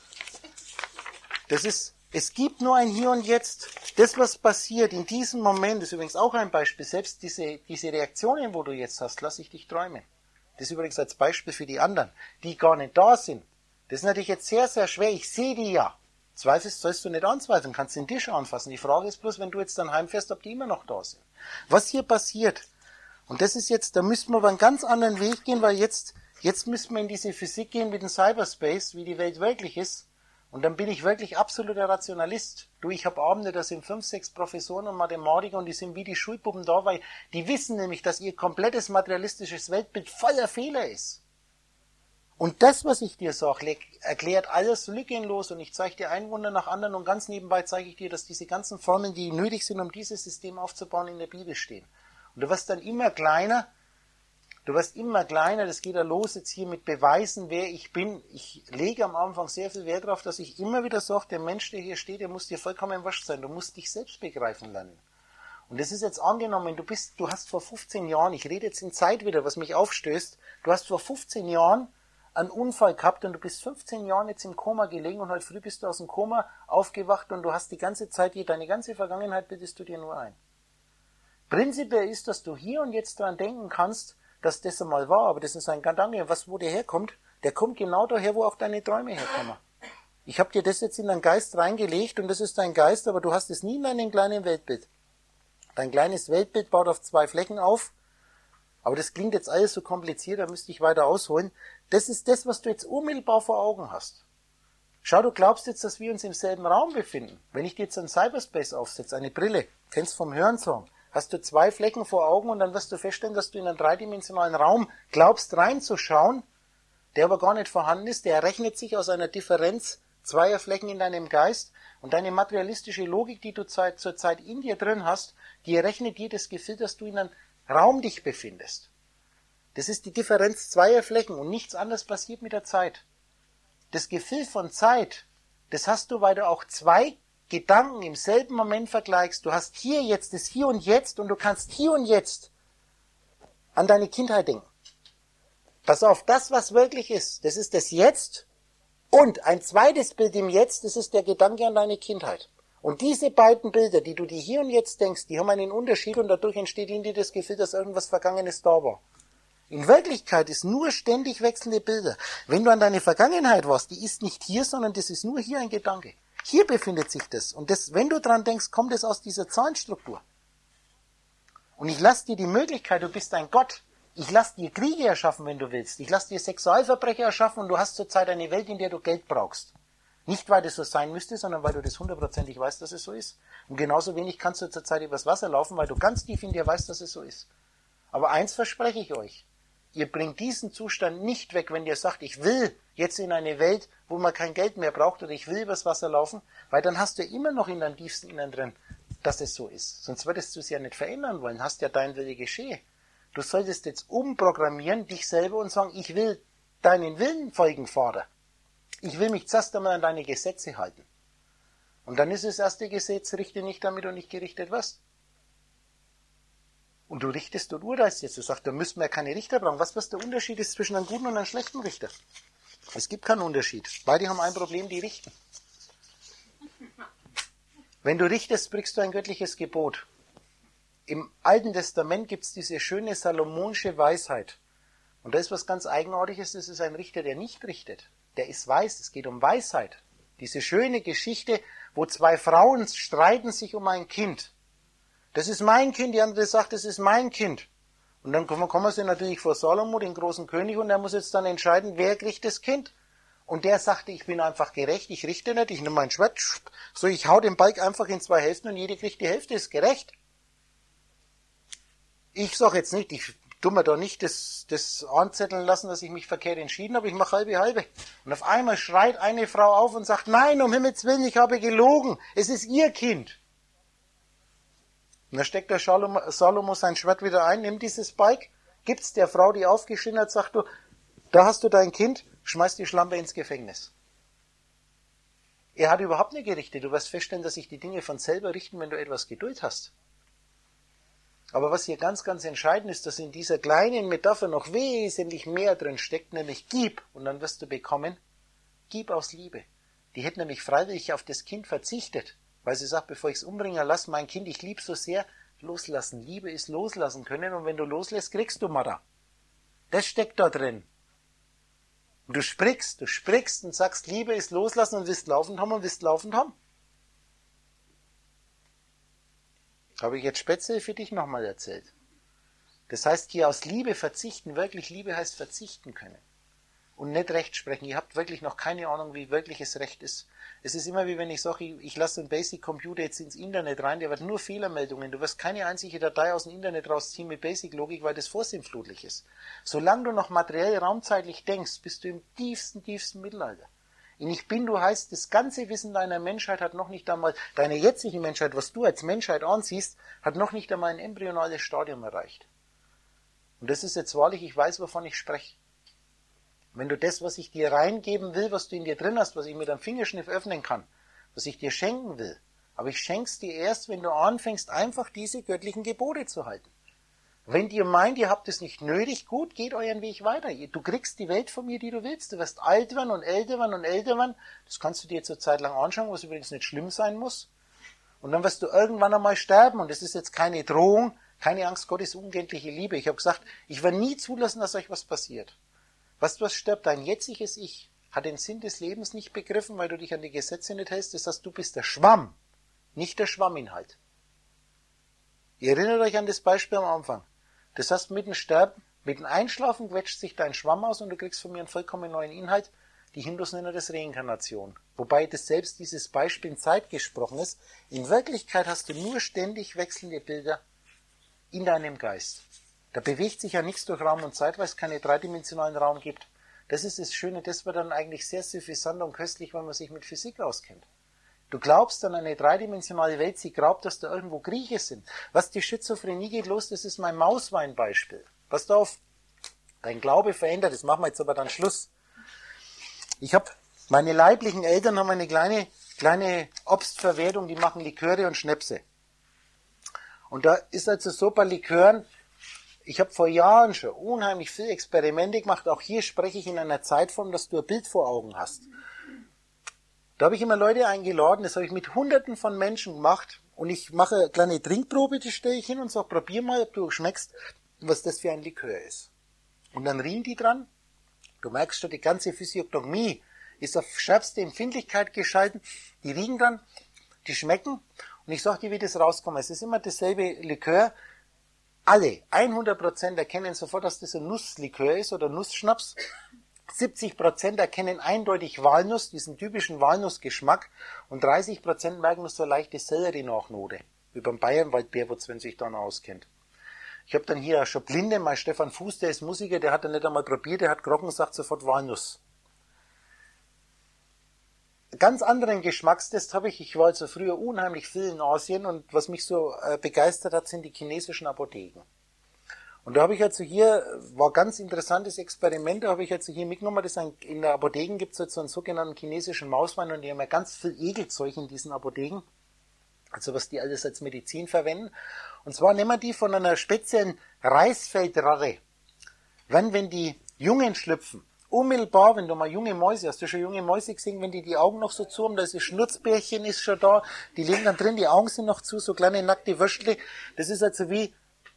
Das ist, es gibt nur ein Hier und Jetzt. Das, was passiert in diesem Moment, ist übrigens auch ein Beispiel. Selbst diese, diese Reaktionen, wo du jetzt hast, lass ich dich träumen. Das ist übrigens als Beispiel für die anderen, die gar nicht da sind. Das ist natürlich jetzt sehr, sehr schwer. Ich sehe die ja. Zweifelst sollst du nicht anzweifeln, kannst den Tisch anfassen. Die Frage ist bloß, wenn du jetzt dann heimfährst, ob die immer noch da sind. Was hier passiert, und das ist jetzt, da müssten wir aber einen ganz anderen Weg gehen, weil jetzt, jetzt müssen wir in diese Physik gehen mit dem Cyberspace, wie die Welt wirklich ist. Und dann bin ich wirklich absoluter Rationalist. Du, ich habe Abende, da sind fünf, sechs Professoren und Mathematiker und die sind wie die Schulpuppen da, weil die wissen nämlich, dass ihr komplettes materialistisches Weltbild voller Fehler ist. Und das, was ich dir sage, erklärt alles lückenlos und ich zeige dir ein Wunder nach anderen und ganz nebenbei zeige ich dir, dass diese ganzen Formeln, die nötig sind, um dieses System aufzubauen, in der Bibel stehen. Und du wirst dann immer kleiner, du wirst immer kleiner, das geht ja los jetzt hier mit Beweisen, wer ich bin. Ich lege am Anfang sehr viel Wert darauf, dass ich immer wieder sage, der Mensch, der hier steht, der muss dir vollkommen wurscht sein, du musst dich selbst begreifen lernen. Und das ist jetzt angenommen, du bist, du hast vor fünfzehn Jahren, ich rede jetzt in Zeit wieder, was mich aufstößt, du hast vor fünfzehn Jahren einen Unfall gehabt und du bist fünfzehn Jahren jetzt im Koma gelegen und heute früh bist du aus dem Koma aufgewacht und du hast die ganze Zeit hier, deine ganze Vergangenheit bildest du dir nur ein. Prinzipiell ist, dass du hier und jetzt daran denken kannst, dass das einmal war, aber das ist ein Gedanke, was, wo der herkommt, der kommt genau daher, wo auch deine Träume herkommen. Ich habe dir das jetzt in deinen Geist reingelegt und das ist dein Geist, aber du hast es nie in deinem kleinen Weltbild. Dein kleines Weltbild baut auf zwei Flächen auf, aber das klingt jetzt alles so kompliziert, da müsste ich weiter ausholen. Das ist das, was du jetzt unmittelbar vor Augen hast. Schau, du glaubst jetzt, dass wir uns im selben Raum befinden. Wenn ich dir jetzt einen Cyberspace aufsetze, eine Brille, kennst vom Hörensagen, hast du zwei Flecken vor Augen und dann wirst du feststellen, dass du in einen dreidimensionalen Raum glaubst reinzuschauen, der aber gar nicht vorhanden ist. Der errechnet sich aus einer Differenz zweier Flecken in deinem Geist und deine materialistische Logik, die du zurzeit in dir drin hast, die errechnet dir das Gefühl, dass du in einem Raum dich befindest. Das ist die Differenz zweier Flecken und nichts anderes passiert mit der Zeit. Das Gefühl von Zeit, das hast du, weil du auch zwei Gedanken im selben Moment vergleichst. Du hast hier jetzt das Hier und Jetzt und du kannst hier und jetzt an deine Kindheit denken. Pass auf, das, was wirklich ist, das ist das Jetzt und ein zweites Bild im Jetzt, das ist der Gedanke an deine Kindheit. Und diese beiden Bilder, die du dir hier und jetzt denkst, die haben einen Unterschied und dadurch entsteht in dir das Gefühl, dass irgendwas Vergangenes da war. In Wirklichkeit ist nur ständig wechselnde Bilder. Wenn du an deine Vergangenheit warst, die ist nicht hier, sondern das ist nur hier ein Gedanke. Hier befindet sich das. Und das, wenn du dran denkst, kommt es aus dieser Zahlenstruktur. Und ich lasse dir die Möglichkeit, du bist ein Gott. Ich lasse dir Kriege erschaffen, wenn du willst. Ich lasse dir Sexualverbrecher erschaffen und du hast zurzeit eine Welt, in der du Geld brauchst. Nicht, weil das so sein müsste, sondern weil du das hundertprozentig weißt, dass es so ist. Und genauso wenig kannst du zurzeit übers Wasser laufen, weil du ganz tief in dir weißt, dass es so ist. Aber eins verspreche ich euch. Ihr bringt diesen Zustand nicht weg, wenn ihr sagt, ich will jetzt in eine Welt, wo man kein Geld mehr braucht oder ich will übers Wasser laufen, weil dann hast du immer noch in deinem tiefsten Innern drin, dass es so ist. Sonst würdest du es ja nicht verändern wollen, hast ja dein Wille geschehe. Du solltest jetzt umprogrammieren, dich selber und sagen, ich will deinen Willen folgen, Vater. Ich will mich zuerst einmal an deine Gesetze halten. Und dann ist das erste Gesetz, richte nicht, damit du nicht gerichtet wirst. Und du richtest und urteilst jetzt. Du sagst, da müssen wir ja keine Richter brauchen. Was, was der Unterschied ist zwischen einem guten und einem schlechten Richter? Es gibt keinen Unterschied. Beide haben ein Problem, die richten. Wenn du richtest, brichst du ein göttliches Gebot. Im Alten Testament gibt es diese schöne salomonische Weisheit. Und da ist was ganz Eigenartiges, das ist ein Richter, der nicht richtet. Der ist weise, es geht um Weisheit. Diese schöne Geschichte, wo zwei Frauen streiten sich um ein Kind. Das ist mein Kind, die andere sagt, das ist mein Kind. Und dann kommen sie natürlich vor Salomo, den großen König, und er muss jetzt dann entscheiden, wer kriegt das Kind. Und der sagte, ich bin einfach gerecht, ich richte nicht, ich nehme mein Schwert, so ich hau den Balk einfach in zwei Hälften und jede kriegt die Hälfte, ist gerecht. Ich sage jetzt nicht, ich tu mir da nicht das, das anzetteln lassen, dass ich mich verkehrt entschieden habe, ich mache halbe halbe. Und auf einmal schreit eine Frau auf und sagt, nein, um Himmels Willen, ich habe gelogen, es ist ihr Kind. Und dann steckt der Salomo, Salomo sein Schwert wieder ein, nimmt dieses Balk, gibt's der Frau, die aufgeschrien hat, sagt du, da hast du dein Kind, schmeiß die Schlampe ins Gefängnis. Er hat überhaupt nicht gerichtet. Du wirst feststellen, dass sich die Dinge von selber richten, wenn du etwas Geduld hast. Aber was hier ganz, ganz entscheidend ist, dass in dieser kleinen Metapher noch wesentlich mehr drin steckt, nämlich gib, und dann wirst du bekommen, gib aus Liebe. Die hätte nämlich freiwillig auf das Kind verzichtet, weil sie sagt, bevor ich es umbringe, lass mein Kind, ich liebe so sehr, loslassen. Liebe ist loslassen können, und wenn du loslässt, kriegst du Mara. Das steckt da drin. Und du sprichst, du sprichst und sagst, Liebe ist loslassen und wirst laufend haben und wirst laufend haben. Habe ich jetzt speziell für dich nochmal erzählt. Das heißt, hier aus Liebe verzichten, wirklich Liebe heißt verzichten können. Und nicht Recht sprechen. Ihr habt wirklich noch keine Ahnung, wie wirkliches Recht ist. Es ist immer wie wenn ich sage, ich, ich lasse einen Basic Computer jetzt ins Internet rein, der wird nur Fehlermeldungen. Du wirst keine einzige Datei aus dem Internet rausziehen mit Basic Logik, weil das vorsinnflutlich ist. Solange du noch materiell raumzeitlich denkst, bist du im tiefsten, tiefsten Mittelalter. In Ich Bin, du heißt, das ganze Wissen deiner Menschheit hat noch nicht einmal, deine jetzige Menschheit, was du als Menschheit ansiehst, hat noch nicht einmal ein embryonales Stadium erreicht. Und das ist jetzt wahrlich, ich weiß, wovon ich spreche. Wenn du das, was ich dir reingeben will, was du in dir drin hast, was ich mit einem Fingerschniff öffnen kann, was ich dir schenken will, aber ich schenk's dir erst, wenn du anfängst, einfach diese göttlichen Gebote zu halten. Wenn ihr meint, ihr habt es nicht nötig, gut, geht euren Weg weiter. Du kriegst die Welt von mir, die du willst. Du wirst alt werden und älter werden und älter werden. Das kannst du dir jetzt eine Zeit lang anschauen, was übrigens nicht schlimm sein muss. Und dann wirst du irgendwann einmal sterben. Und das ist jetzt keine Drohung, keine Angst, Gottes unendliche Liebe. Ich habe gesagt, ich werde nie zulassen, dass euch was passiert. Weißt du, was stirbt? Dein jetziges Ich hat den Sinn des Lebens nicht begriffen, weil du dich an die Gesetze nicht hältst. Das heißt, du bist der Schwamm, nicht der Schwamminhalt. Ihr erinnert euch an das Beispiel am Anfang. Das heißt, mit dem Sterben, mit dem Einschlafen quetscht sich dein Schwamm aus und du kriegst von mir einen vollkommen neuen Inhalt. Die Hindus nennen das Reinkarnation. Wobei das selbst dieses Beispiel in Zeit gesprochen ist. In Wirklichkeit hast du nur ständig wechselnde Bilder in deinem Geist. Da bewegt sich ja nichts durch Raum und Zeit, weil es keinen dreidimensionalen Raum gibt. Das ist das Schöne, das wird dann eigentlich sehr suffisant und köstlich, wenn man sich mit Physik auskennt. Du glaubst an eine dreidimensionale Welt, sie glaubt, dass da irgendwo Grieche sind. Was die Schizophrenie geht los, das ist mein Mausweinbeispiel. Pass da auf, dein Glaube verändert, das machen wir jetzt aber dann Schluss. Ich habe, meine leiblichen Eltern haben eine kleine, kleine Obstverwertung, die machen Liköre und Schnäpse. Und da ist also so bei Likören, ich habe vor Jahren schon unheimlich viele Experimente gemacht, auch hier spreche ich in einer Zeitform, dass du ein Bild vor Augen hast. Da habe ich immer Leute eingeladen, das habe ich mit Hunderten von Menschen gemacht und ich mache eine kleine Trinkprobe, die stelle ich hin und sage, probier mal, ob du schmeckst, was das für ein Likör ist. Und dann riechen die dran. Du merkst schon, die ganze Physiognomie ist auf schärfste Empfindlichkeit geschalten. Die riechen dran, die schmecken und ich sage dir, wie das rauskommt. Es ist immer dasselbe Likör. Alle, hundert Prozent erkennen sofort, dass das ein Nusslikör ist oder Nussschnaps. siebzig Prozent erkennen eindeutig Walnuss, diesen typischen Walnussgeschmack. Und dreißig Prozent merken nur so eine leichte Sellerie-Nachnote. Wie beim Bayernwaldbärwurz, wenn sich dann auskennt. Ich habe dann hier schon Blinde, mein Stefan Fuß, der ist Musiker, der hat dann nicht einmal probiert, der hat gerochen und sagt sofort Walnuss. Ganz anderen Geschmackstest habe ich, ich war also früher unheimlich viel in Asien und was mich so äh, begeistert hat, sind die chinesischen Apotheken. Und da habe ich also hier, war ganz interessantes Experiment, da habe ich also hier mitgenommen, das ein, in der Apotheken gibt es also einen sogenannten chinesischen Mauswein und die haben ja ganz viel Ekelzeug in diesen Apotheken, also was die alles als Medizin verwenden. Und zwar nehmen wir die von einer speziellen Reisfeldratte. Wenn, wenn die Jungen schlüpfen, unmittelbar, wenn du mal junge Mäuse, hast du schon junge Mäuse gesehen, wenn die die Augen noch so zu haben, da ist ein Schnurzbärchen ist schon da, die liegen dann drin, die Augen sind noch zu, so kleine nackte Würstle, das ist also wie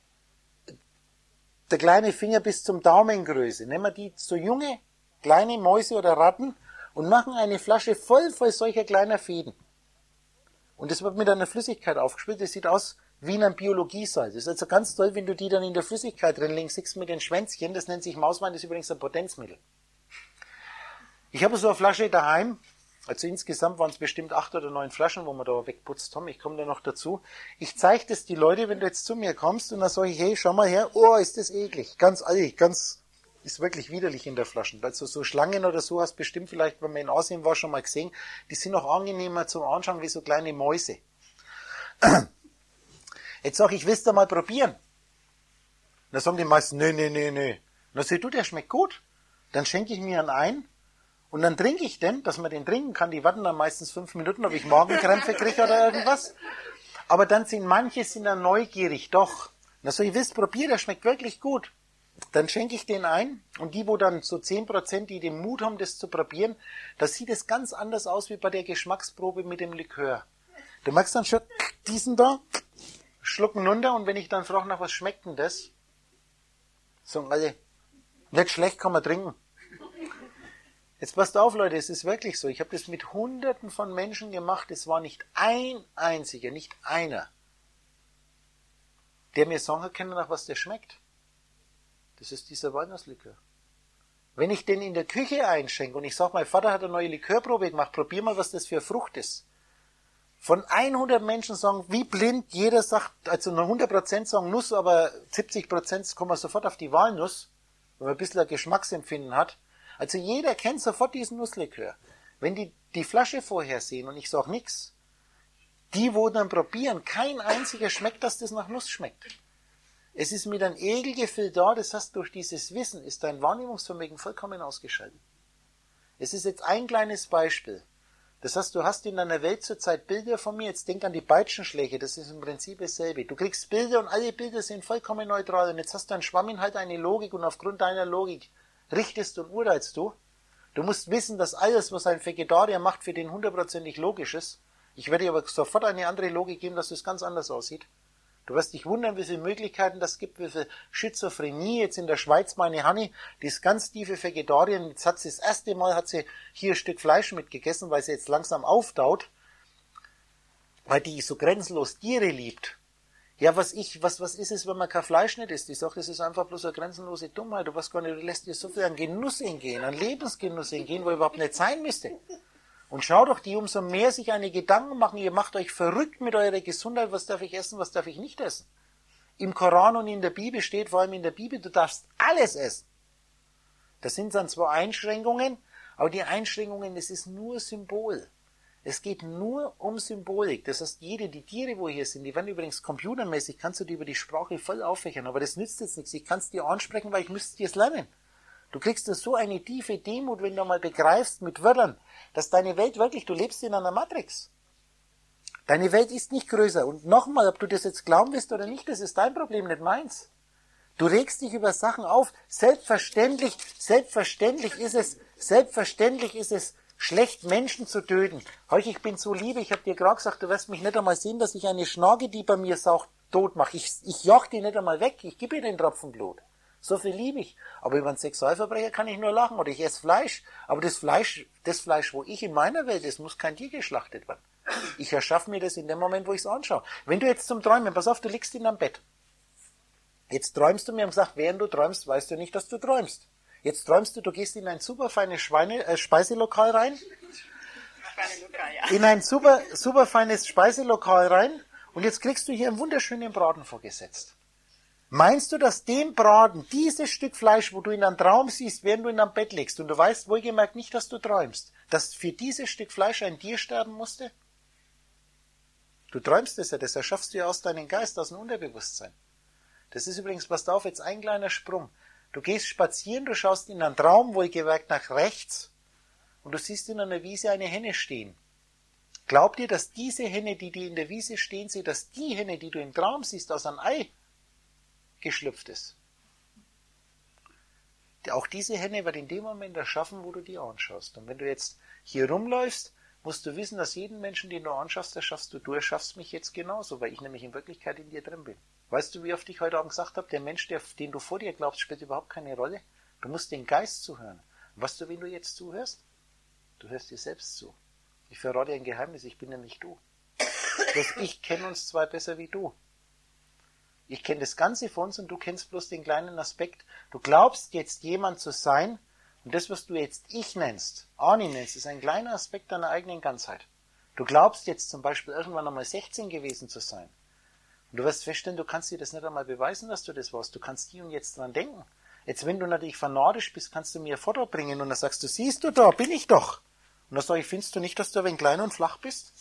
der kleine Finger bis zum Daumengröße. Nehmen wir die so junge, kleine Mäuse oder Ratten und machen eine Flasche voll voll solcher kleiner Fäden. Und das wird mit einer Flüssigkeit aufgespült, das sieht aus wie in einem Biologiesalz. Das ist also ganz toll, wenn du die dann in der Flüssigkeit drin links siehst mit den Schwänzchen, das nennt sich Mauswein, das ist übrigens ein Potenzmittel. Ich habe so eine Flasche daheim, also insgesamt waren es bestimmt acht oder neun Flaschen, wo wir da wegputzt haben, ich komme da noch dazu. Ich zeige das die Leute, wenn du jetzt zu mir kommst und dann sage ich, hey, schau mal her, oh, ist das eklig, ganz ehrlich, ganz, ist wirklich widerlich in der Flasche. Also so Schlangen oder so hast du bestimmt vielleicht, wenn man in Asien war, schon mal gesehen, die sind auch angenehmer zum Anschauen wie so kleine Mäuse. Jetzt sag ich, willst du mal probieren? Dann sagen die meisten, nö, nö, nö, nö. Dann sag ich, du, der schmeckt gut. Dann schenke ich mir einen ein und dann trinke ich den, dass man den trinken kann. Die warten dann meistens fünf Minuten, ob ich Magenkrämpfe kriege oder irgendwas. Aber dann sind manche sind dann neugierig, doch. Dann sag ich, willst du probieren, der schmeckt wirklich gut. Dann schenke ich den ein und die, wo dann so zehn Prozent, die den Mut haben, das zu probieren, da sieht es ganz anders aus wie bei der Geschmacksprobe mit dem Likör. Du merkst dann schon, diesen da, schlucken runter und wenn ich dann frage, nach was schmeckt denn das? Sagen alle, nicht schlecht, kann man trinken. Jetzt passt auf, Leute, es ist wirklich so. Ich habe das mit Hunderten von Menschen gemacht. Es war nicht ein einziger, nicht einer, der mir sagen kann, nach was der schmeckt. Das ist dieser Walnusslikör. Wenn ich den in der Küche einschenke und ich sage, mein Vater hat eine neue Likörprobe gemacht, probier mal, was das für eine Frucht ist. Von hundert Menschen sagen, wie blind, jeder sagt, also nur hundert Prozent sagen Nuss, aber siebzig Prozent kommen sofort auf die Walnuss, wenn man ein bisschen ein Geschmacksempfinden hat. Also jeder kennt sofort diesen Nusslikör. Wenn die die Flasche vorher sehen und ich sage nichts, die, wo dann probieren, kein einziger schmeckt, dass das nach Nuss schmeckt. Es ist mit einem Ekelgefühl da, das heißt, durch dieses Wissen ist dein Wahrnehmungsvermögen vollkommen ausgeschaltet. Es ist jetzt ein kleines Beispiel. Das heißt, du hast in deiner Welt zurzeit Bilder von mir, jetzt denk an die Peitschenschläge, das ist im Prinzip dasselbe. Du kriegst Bilder und alle Bilder sind vollkommen neutral und jetzt hast du einen Schwamminhalt, eine Logik und aufgrund deiner Logik richtest und urteilst du. Du musst wissen, dass alles, was ein Vegetarier macht, für den hundertprozentig logisch ist. Ich werde dir aber sofort eine andere Logik geben, dass das ganz anders aussieht. Du wirst dich wundern, wie viele Möglichkeiten das gibt, wie viel Schizophrenie. Jetzt in der Schweiz, meine Hanni, die ist ganz tiefe Vegetarierin. Jetzt hat sie das erste Mal, hat sie hier ein Stück Fleisch mitgegessen, weil sie jetzt langsam auftaut, weil die so grenzenlos Tiere liebt. Ja, was ich, was, was ist es, wenn man kein Fleisch nicht isst? Ich sage, das ist einfach bloß eine grenzenlose Dummheit. Du weißt gar nicht, du lässt dir so viel an Genuss entgehen, an Lebensgenuss entgehen, wo überhaupt nicht sein müsste. Und schau doch, die umso mehr sich eine Gedanken machen, ihr macht euch verrückt mit eurer Gesundheit, was darf ich essen, was darf ich nicht essen. Im Koran und in der Bibel steht, vor allem in der Bibel, du darfst alles essen. Das sind dann zwar Einschränkungen, aber die Einschränkungen, das ist nur Symbol. Es geht nur um Symbolik. Das heißt, jede, die Tiere, wo hier sind, die werden übrigens computermäßig, kannst du die über die Sprache voll auffächern, aber das nützt jetzt nichts. Ich kann es dir ansprechen, weil ich müsste dir es lernen. Du kriegst da so eine tiefe Demut, wenn du mal begreifst mit Wörtern, dass deine Welt wirklich, du lebst in einer Matrix. Deine Welt ist nicht größer. Und nochmal, ob du das jetzt glauben willst oder nicht, das ist dein Problem, nicht meins. Du regst dich über Sachen auf. Selbstverständlich, selbstverständlich ist es, selbstverständlich ist es, schlecht Menschen zu töten. Heuch, ich bin so liebe, ich habe dir gerade gesagt, du wirst mich nicht einmal sehen, dass ich eine Schnarke, die bei mir saugt, tot mache. Ich, ich jag die nicht einmal weg, ich gebe ihr den Tropfen Blut. So viel liebe ich. Aber über einen Sexualverbrecher kann ich nur lachen oder ich esse Fleisch. Aber das Fleisch, das Fleisch, wo ich in meiner Welt ist, muss kein Tier geschlachtet werden. Ich erschaffe mir das in dem Moment, wo ich es anschaue. Wenn du jetzt zum Träumen, pass auf, du liegst in einem Bett. Jetzt träumst du, mir haben gesagt, während du träumst, weißt du nicht, dass du träumst. Jetzt träumst du, du gehst in ein super feines Schweine, äh, Speiselokal rein. Schweinelokal, ja. In ein super, super feines Speiselokal rein. Und jetzt kriegst du hier einen wunderschönen Braten vorgesetzt. Meinst du, dass dem Braten, dieses Stück Fleisch, wo du in einem Traum siehst, während du in einem Bett liegst, und du weißt wohlgemerkt nicht, dass du träumst, dass für dieses Stück Fleisch ein Tier sterben musste? Du träumst es ja, das erschaffst du ja aus deinem Geist, aus dem Unterbewusstsein. Das ist übrigens, passt auf, jetzt ein kleiner Sprung. Du gehst spazieren, du schaust in einen Traum, wohlgemerkt nach rechts, und du siehst in einer Wiese eine Henne stehen. Glaubt ihr, dass diese Henne, die die in der Wiese stehen sieht, dass die Henne, die du im Traum siehst, aus einem Ei geschlüpft ist? Auch diese Henne wird in dem Moment erschaffen, wo du die anschaust. Und wenn du jetzt hier rumläufst, musst du wissen, dass jeden Menschen, den du anschaust, erschaffst du. Du erschaffst mich jetzt genauso, weil ich nämlich in Wirklichkeit in dir drin bin. Weißt du, wie oft ich heute Abend gesagt habe, der Mensch, der, den du vor dir glaubst, spielt überhaupt keine Rolle. Du musst den Geist zuhören. Und weißt du, wen du jetzt zuhörst? Du hörst dir selbst zu. Ich verrate dir ein Geheimnis, ich bin nämlich du. Bloß ich kenne uns zwei besser wie du. Ich kenne das Ganze von uns und du kennst bloß den kleinen Aspekt. Du glaubst jetzt jemand zu sein und das, was du jetzt ich nennst, Arni nennst, ist ein kleiner Aspekt deiner eigenen Ganzheit. Du glaubst jetzt zum Beispiel irgendwann einmal sechzehn gewesen zu sein. Und du wirst feststellen, du kannst dir das nicht einmal beweisen, dass du das warst. Du kannst hier und jetzt dran denken. Jetzt, wenn du natürlich fanatisch bist, kannst du mir ein Foto bringen und dann sagst du, siehst du, da bin ich doch. Und dann sage ich, findest du nicht, dass du ein wenig klein und flach bist?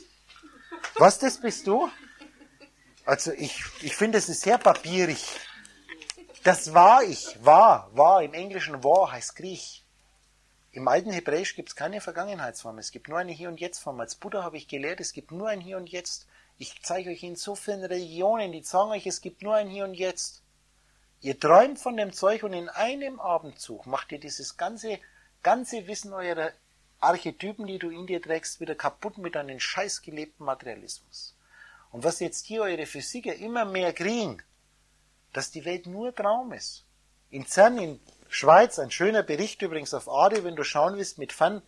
Was, das bist du? Also ich, ich finde, es ist sehr papierig. Das war ich, war, war, im Englischen war heißt Griech. Im alten Hebräisch gibt es keine Vergangenheitsform, es gibt nur eine Hier- und Jetzt-Form. Als Buddha habe ich gelehrt, es gibt nur ein Hier und Jetzt. Ich zeige euch in so vielen Religionen, die sagen euch, es gibt nur ein Hier und Jetzt. Ihr träumt von dem Zeug und in einem Abendzug macht ihr dieses ganze, ganze Wissen eurer Archetypen, die du in dir trägst, wieder kaputt mit einem scheiß gelebten Materialismus. Und was jetzt hier eure Physiker immer mehr kriegen, dass die Welt nur Traum ist. In CERN, in Schweiz, ein schöner Bericht übrigens auf Arte, wenn du schauen willst, mit Fun,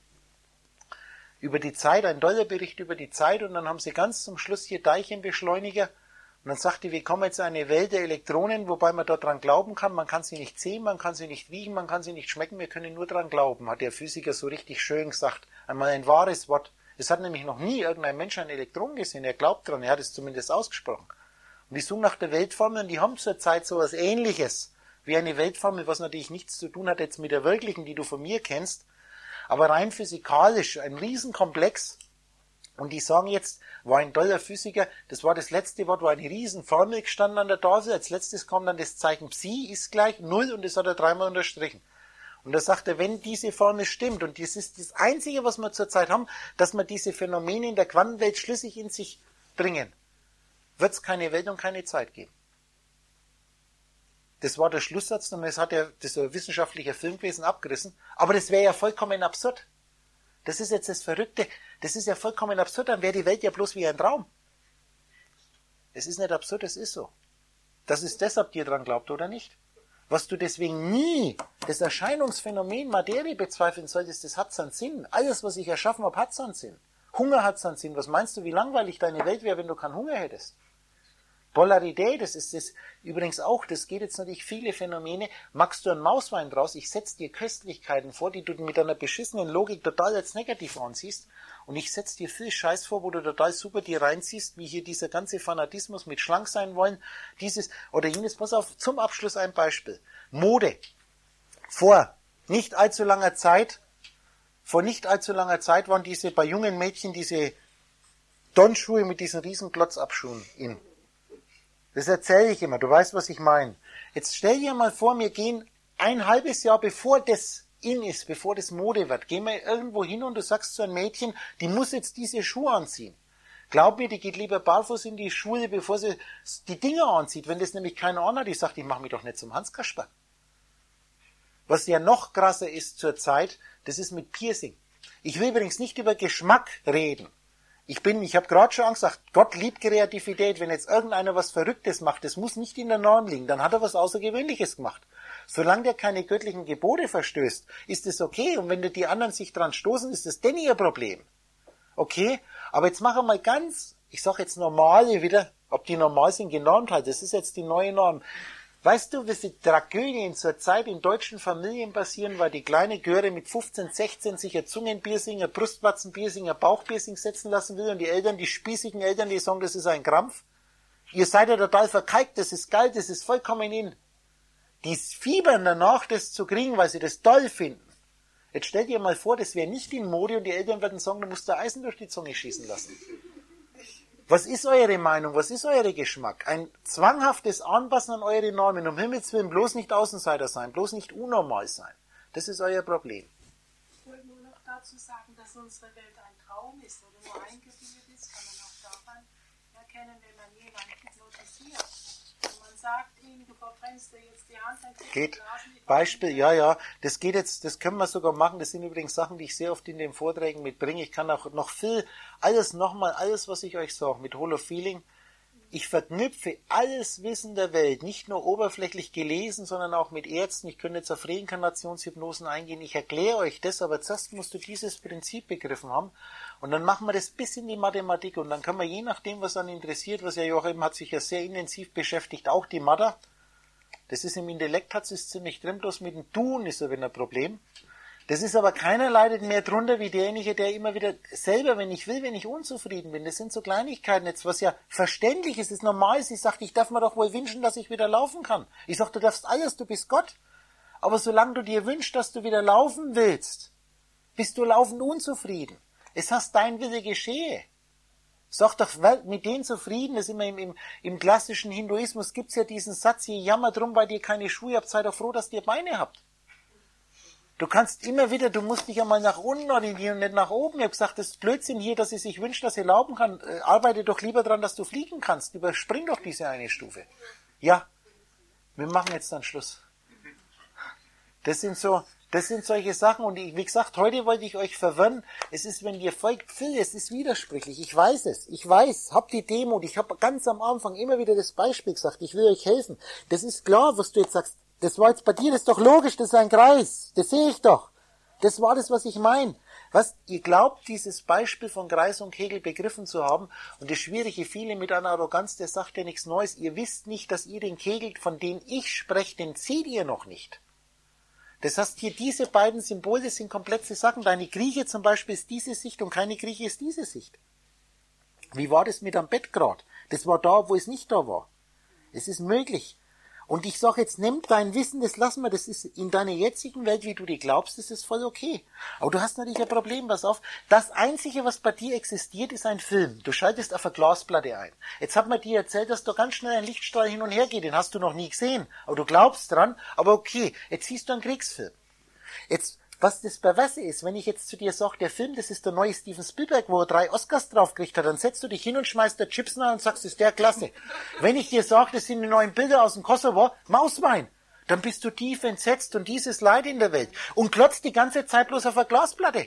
über die Zeit, ein toller Bericht über die Zeit, und dann haben sie ganz zum Schluss hier Teilchenbeschleuniger, und dann sagt die, wir kommen jetzt in eine Welt der Elektronen, wobei man dort dran glauben kann, man kann sie nicht sehen, man kann sie nicht riechen, man kann sie nicht schmecken, wir können nur dran glauben, hat der Physiker so richtig schön gesagt, einmal ein wahres Wort. Es hat nämlich noch nie irgendein Mensch ein Elektron gesehen, er glaubt dran, er hat es zumindest ausgesprochen. Und die suchen nach der Weltformel, und die haben zurzeit so etwas Ähnliches wie eine Weltformel, was natürlich nichts zu tun hat jetzt mit der wirklichen, die du von mir kennst, aber rein physikalisch, ein Riesenkomplex. Und die sagen jetzt, war ein toller Physiker, das war das letzte Wort, wo eine Riesenformel gestanden an der Tafel, als letztes kam dann das Zeichen Psi ist gleich null, und das hat er dreimal unterstrichen. Und da sagt er, wenn diese Formel stimmt, und das ist das Einzige, was wir zurzeit haben, dass wir diese Phänomene in der Quantenwelt schlüssig in sich bringen, wird es keine Welt und keine Zeit geben. Das war der Schlusssatz, und das hat ja das ist ein wissenschaftlicher Film gewesen, abgerissen, aber das wäre ja vollkommen absurd. Das ist jetzt das Verrückte, das ist ja vollkommen absurd, dann wäre die Welt ja bloß wie ein Traum. Es ist nicht absurd, es ist so. Das ist das, ob ihr dran glaubt oder nicht. Was du deswegen nie, das Erscheinungsphänomen Materie bezweifeln solltest, das hat seinen Sinn. Alles, was ich erschaffen habe, hat seinen Sinn. Hunger hat seinen Sinn. Was meinst du, wie langweilig deine Welt wäre, wenn du keinen Hunger hättest? Polarität, das ist das übrigens auch, das geht jetzt natürlich viele Phänomene. Magst du einen Mauswein draus? Ich setze dir Köstlichkeiten vor, die du mit einer beschissenen Logik total als negativ ansiehst. Und ich setze dir viel Scheiß vor, wo du total super dir reinziehst, wie hier dieser ganze Fanatismus mit schlank sein wollen, dieses oder jenes. Pass auf, zum Abschluss ein Beispiel. Mode. Vor nicht allzu langer Zeit, vor nicht allzu langer Zeit waren diese, bei jungen Mädchen diese Donschuhe mit diesen riesen Glotzabschuhen in. Das erzähle ich immer, du weißt, was ich meine. Jetzt stell dir mal vor, wir gehen ein halbes Jahr, bevor das in ist, bevor das Mode wird, gehen wir irgendwo hin und du sagst zu einem Mädchen, die muss jetzt diese Schuhe anziehen. Glaub mir, die geht lieber barfuß in die Schule, bevor sie die Dinger anzieht. Wenn das nämlich keiner anhat, die sagt, ich mache mich doch nicht zum Hans Kasper. Was ja noch krasser ist zur Zeit, das ist mit Piercing. Ich will übrigens nicht über Geschmack reden. Ich bin, ich habe gerade schon gesagt, Gott liebt Kreativität. Wenn jetzt irgendeiner was Verrücktes macht, das muss nicht in der Norm liegen, dann hat er was Außergewöhnliches gemacht. Solange der keine göttlichen Gebote verstößt, ist es okay. Und wenn die anderen sich dran stoßen, ist das denn ihr Problem. Okay? Aber jetzt machen wir mal ganz, ich sage jetzt normale wieder, ob die normal sind, genormt halt. Das ist jetzt die neue Norm. Weißt du, wie viele Tragödien zurzeit in deutschen Familien passieren, weil die kleine Göre mit fünfzehn, sechzehn sich ein Zungenpiercing, ein Brustwarzenpiercing, ein Bauchpiercing setzen lassen will und die Eltern, die spießigen Eltern, die sagen, das ist ein Krampf. Ihr seid ja total verkalkt, das ist geil, das ist vollkommen in. Die fiebern danach, das zu kriegen, weil sie das toll finden. Jetzt stell dir mal vor, das wäre nicht in Mode und die Eltern würden sagen, du musst da Eisen durch die Zunge schießen lassen. Was ist eure Meinung? Was ist euer Geschmack? Ein zwanghaftes Anpassen an eure Normen. Um Himmels Willen bloß nicht Außenseiter sein, bloß nicht unnormal sein. Das ist euer Problem. Ich wollte nur noch dazu sagen, dass unsere Welt ein Traum ist oder nur eingebildet ist, kann man auch daran erkennen, wenn man jemanden hypnotisiert. Wenn man sagt ihm, du verbrennst dir jetzt die Hand, dann kriegst du Geht. Blasen, die Beispiel, ja, ja, das geht jetzt, das können wir sogar machen, das sind übrigens Sachen, die ich sehr oft in den Vorträgen mitbringe. Ich kann auch noch viel, alles nochmal, alles, was ich euch sage, mit Holo Feeling, ich verknüpfe alles Wissen der Welt, nicht nur oberflächlich gelesen, sondern auch mit Ärzten. Ich könnte jetzt auf Reinkarnationshypnosen eingehen. Ich erkläre euch das, aber zuerst musst du dieses Prinzip begriffen haben. Und dann machen wir das bis in die Mathematik. Und dann können wir je nachdem, was dann interessiert, was ja Joachim hat sich ja sehr intensiv beschäftigt, auch die Mathe. Das ist im Intellekt, hat es ziemlich drin, bloß mit dem Tun ist aber ein Problem. Das ist aber keiner leidet mehr drunter wie derjenige, der immer wieder selber, wenn ich will, wenn ich unzufrieden bin. Das sind so Kleinigkeiten jetzt, was ja verständlich ist, ist normal ist. Ich sage, ich darf mir doch wohl wünschen, dass ich wieder laufen kann. Ich sage, du darfst alles, du bist Gott. Aber solange du dir wünschst, dass du wieder laufen willst, bist du laufend unzufrieden. Es hast dein Wille geschehe. Sag doch mit denen zufrieden, das ist immer im, im, im klassischen Hinduismus, gibt's ja diesen Satz, ihr jammert drum, weil ihr keine Schuhe habt, seid doch froh, dass ihr Beine habt. Du kannst immer wieder, du musst dich einmal nach unten orientieren und nicht nach oben. Ich habe gesagt, das ist Blödsinn hier, dass sie sich wünscht, dass sie laufen kann. Äh, arbeite doch lieber dran, dass du fliegen kannst. Überspring doch diese eine Stufe. Ja, wir machen jetzt dann Schluss. Das sind so, das sind solche Sachen. Und ich, wie gesagt, heute wollte ich euch verwirren. Es ist, wenn ihr folgt, Phil, es ist widersprüchlich. Ich weiß es. Ich weiß, habt die Demut. Ich habe ganz am Anfang immer wieder das Beispiel gesagt. Ich will euch helfen. Das ist klar, was du jetzt sagst. Das war jetzt bei dir, das ist doch logisch, das ist ein Kreis. Das sehe ich doch. Das war das, was ich meine. Was, ihr glaubt, dieses Beispiel von Kreis und Kegel begriffen zu haben, und das Schwierige, viele mit einer Arroganz, der sagt ja nichts Neues. Ihr wisst nicht, dass ihr den Kegel, von dem ich spreche, den seht ihr noch nicht. Das heißt, hier diese beiden Symbole sind komplexe Sachen. Deine Grieche zum Beispiel ist diese Sicht und keine Grieche ist diese Sicht. Wie war das mit am Bett gerade? Das war da, wo es nicht da war. Es ist möglich. Und ich sage jetzt, nimm dein Wissen, das lassen wir, das ist in deiner jetzigen Welt, wie du dir glaubst, das ist voll okay. Aber du hast natürlich ein Problem, pass auf. Das Einzige, was bei dir existiert, ist ein Film. Du schaltest auf eine Glasplatte ein. Jetzt hat man dir erzählt, dass da ganz schnell ein Lichtstrahl hin und her geht. Den hast du noch nie gesehen. Aber du glaubst dran. Aber okay, jetzt siehst du einen Kriegsfilm. Jetzt, was das Perverse ist, wenn ich jetzt zu dir sage, der Film, das ist der neue Steven Spielberg, wo er drei Oscars drauf gekriegt hat, dann setzt du dich hin und schmeißt da Chips rein und sagst, das ist der klasse. Wenn ich dir sage, das sind die neuen Bilder aus dem Kosovo, Mauswein, dann bist du tief entsetzt und dieses Leid in der Welt und klotzt die ganze Zeit bloß auf eine Glasplatte.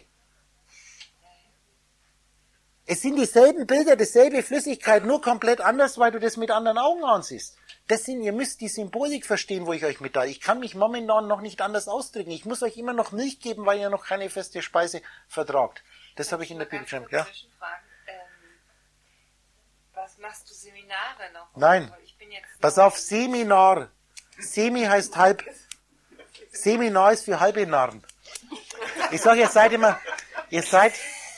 Es sind dieselben Bilder, dieselbe Flüssigkeit, nur komplett anders, weil du das mit anderen Augen ansiehst. Das sind, ihr müsst die Symbolik verstehen, wo ich euch mitteile. Ich kann mich momentan noch nicht anders ausdrücken. Ich muss euch immer noch Milch geben, weil ihr noch keine feste Speise vertragt. Das habe ich in der Bibel geschrieben. Ja? Ähm, was Machst du Seminare noch? Nein. Weil Ich bin jetzt Pass neu. auf, Seminar. Semi heißt halb. Seminar ist für halbe Narren. Ich sage, ihr seid immer, ihr seid,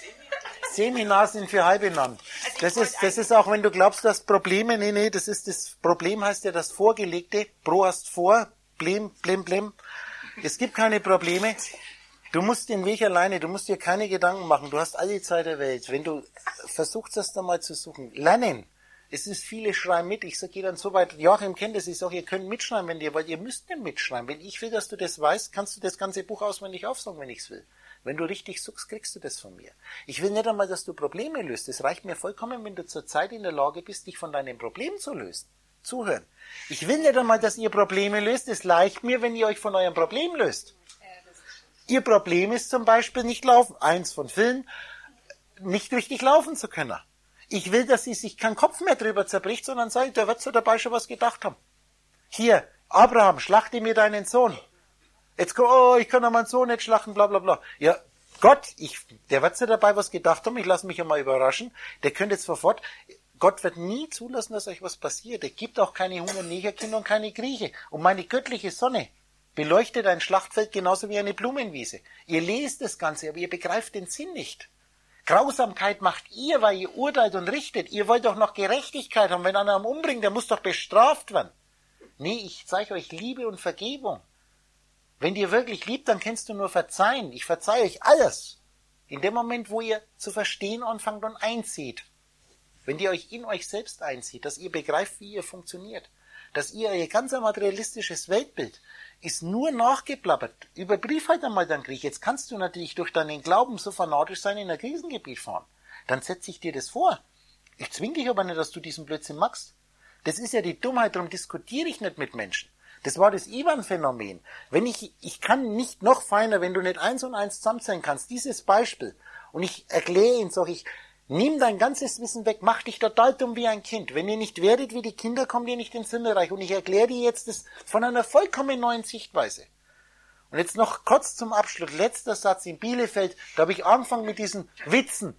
Seminar sind für halbe Narren. Das ist, das ist auch, wenn du glaubst, dass Probleme, nee, nee, das ist, das Problem heißt ja das Vorgelegte. Pro hast vor, blem, blem, blem. Es gibt keine Probleme. Du musst den Weg alleine, du musst dir keine Gedanken machen. Du hast all die Zeit der Welt. Wenn du versuchst, das dann mal zu suchen. Lernen. Es ist, viele schreiben mit. Ich sage dann so weit, Joachim kennt das, ich sage, ihr könnt mitschreiben, wenn ihr wollt. Ihr müsst nicht mitschreiben. Wenn ich will, dass du das weißt, kannst du das ganze Buch auswendig aufsagen, wenn ich es will. Wenn du richtig suchst, kriegst du das von mir. Ich will nicht einmal, dass du Probleme löst. Es reicht mir vollkommen, wenn du zurzeit in der Lage bist, dich von deinem Problem zu lösen. Zuhören. Ich will nicht einmal, dass ihr Probleme löst. Es reicht mir, wenn ihr euch von eurem Problem löst. Ihr Problem ist zum Beispiel nicht laufen. Eins von vielen, nicht richtig laufen zu können. Ich will, dass sie sich keinen Kopf mehr drüber zerbricht, sondern sagt, da wird so dabei schon was gedacht haben. Hier, Abraham, schlachte mir deinen Sohn. Jetzt, oh, ich kann doch meinen Sohn nicht schlachten, bla bla bla. Ja, Gott, ich, der wird so dabei was gedacht haben, ich lasse mich ja mal überraschen. Der könnte jetzt sofort, Gott wird nie zulassen, dass euch was passiert. Er gibt auch keine Hunger, Negerkinder und keine Grieche. Und meine göttliche Sonne beleuchtet ein Schlachtfeld genauso wie eine Blumenwiese. Ihr lest das Ganze, aber ihr begreift den Sinn nicht. Grausamkeit macht ihr, weil ihr urteilt und richtet. Ihr wollt doch noch Gerechtigkeit haben. Wenn einer am umbringt, der muss doch bestraft werden. Nee, ich zeige euch Liebe und Vergebung. Wenn ihr wirklich liebt, dann kannst du nur verzeihen. Ich verzeihe euch alles. In dem Moment, wo ihr zu verstehen anfangt und einzieht. Wenn ihr euch in euch selbst einzieht, dass ihr begreift, wie ihr funktioniert. Dass ihr euer ganz materialistisches Weltbild ist nur nachgeplappert. Überprüf halt einmal deinen Krieg. Jetzt kannst du natürlich durch deinen Glauben so fanatisch sein, in ein Krisengebiet fahren. Dann setze ich dir das vor. Ich zwinge dich aber nicht, dass du diesen Blödsinn machst. Das ist ja die Dummheit, darum diskutiere ich nicht mit Menschen. Das war das Ivan-Phänomen. Wenn ich, ich kann nicht noch feiner, wenn du nicht eins und eins zusammen sein kannst, dieses Beispiel, und ich erkläre ihn, sage ich, nimm dein ganzes Wissen weg, mach dich total dumm wie ein Kind. Wenn ihr nicht werdet wie die Kinder, kommt ihr nicht ins Himmelreich. Und ich erkläre dir jetzt das von einer vollkommen neuen Sichtweise. Und jetzt noch kurz zum Abschluss, letzter Satz in Bielefeld, da habe ich angefangen mit diesen Witzen.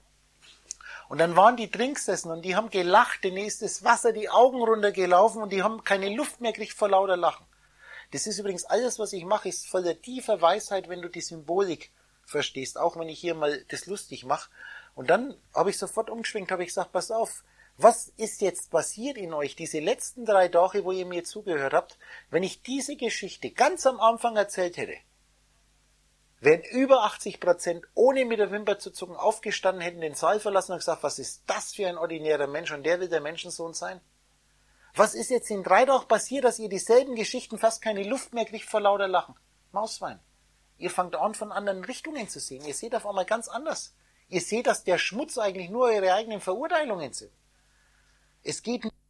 Und dann waren die drin gesessen und die haben gelacht, denen ist das Wasser die Augen runtergelaufen und die haben keine Luft mehr gekriegt vor lauter Lachen. Das ist übrigens alles, was ich mache, ist voller tiefer Weisheit, wenn du die Symbolik verstehst, auch wenn ich hier mal das lustig mache. Und dann habe ich sofort umgeschwenkt, habe ich gesagt, pass auf, was ist jetzt passiert in euch, diese letzten drei Tage, wo ihr mir zugehört habt, wenn ich diese Geschichte ganz am Anfang erzählt hätte, wären über achtzig Prozent, ohne mit der Wimper zu zucken, aufgestanden, hätten den Saal verlassen und gesagt, was ist das für ein ordinärer Mensch und der will der Menschensohn sein? Was ist jetzt in drei Tagen passiert, dass ihr dieselben Geschichten fast keine Luft mehr kriegt vor lauter Lachen? Mauswein. Ihr fangt an, von anderen Richtungen zu sehen. Ihr seht auf einmal ganz anders. Ihr seht, dass der Schmutz eigentlich nur eure eigenen Verurteilungen sind. Es geht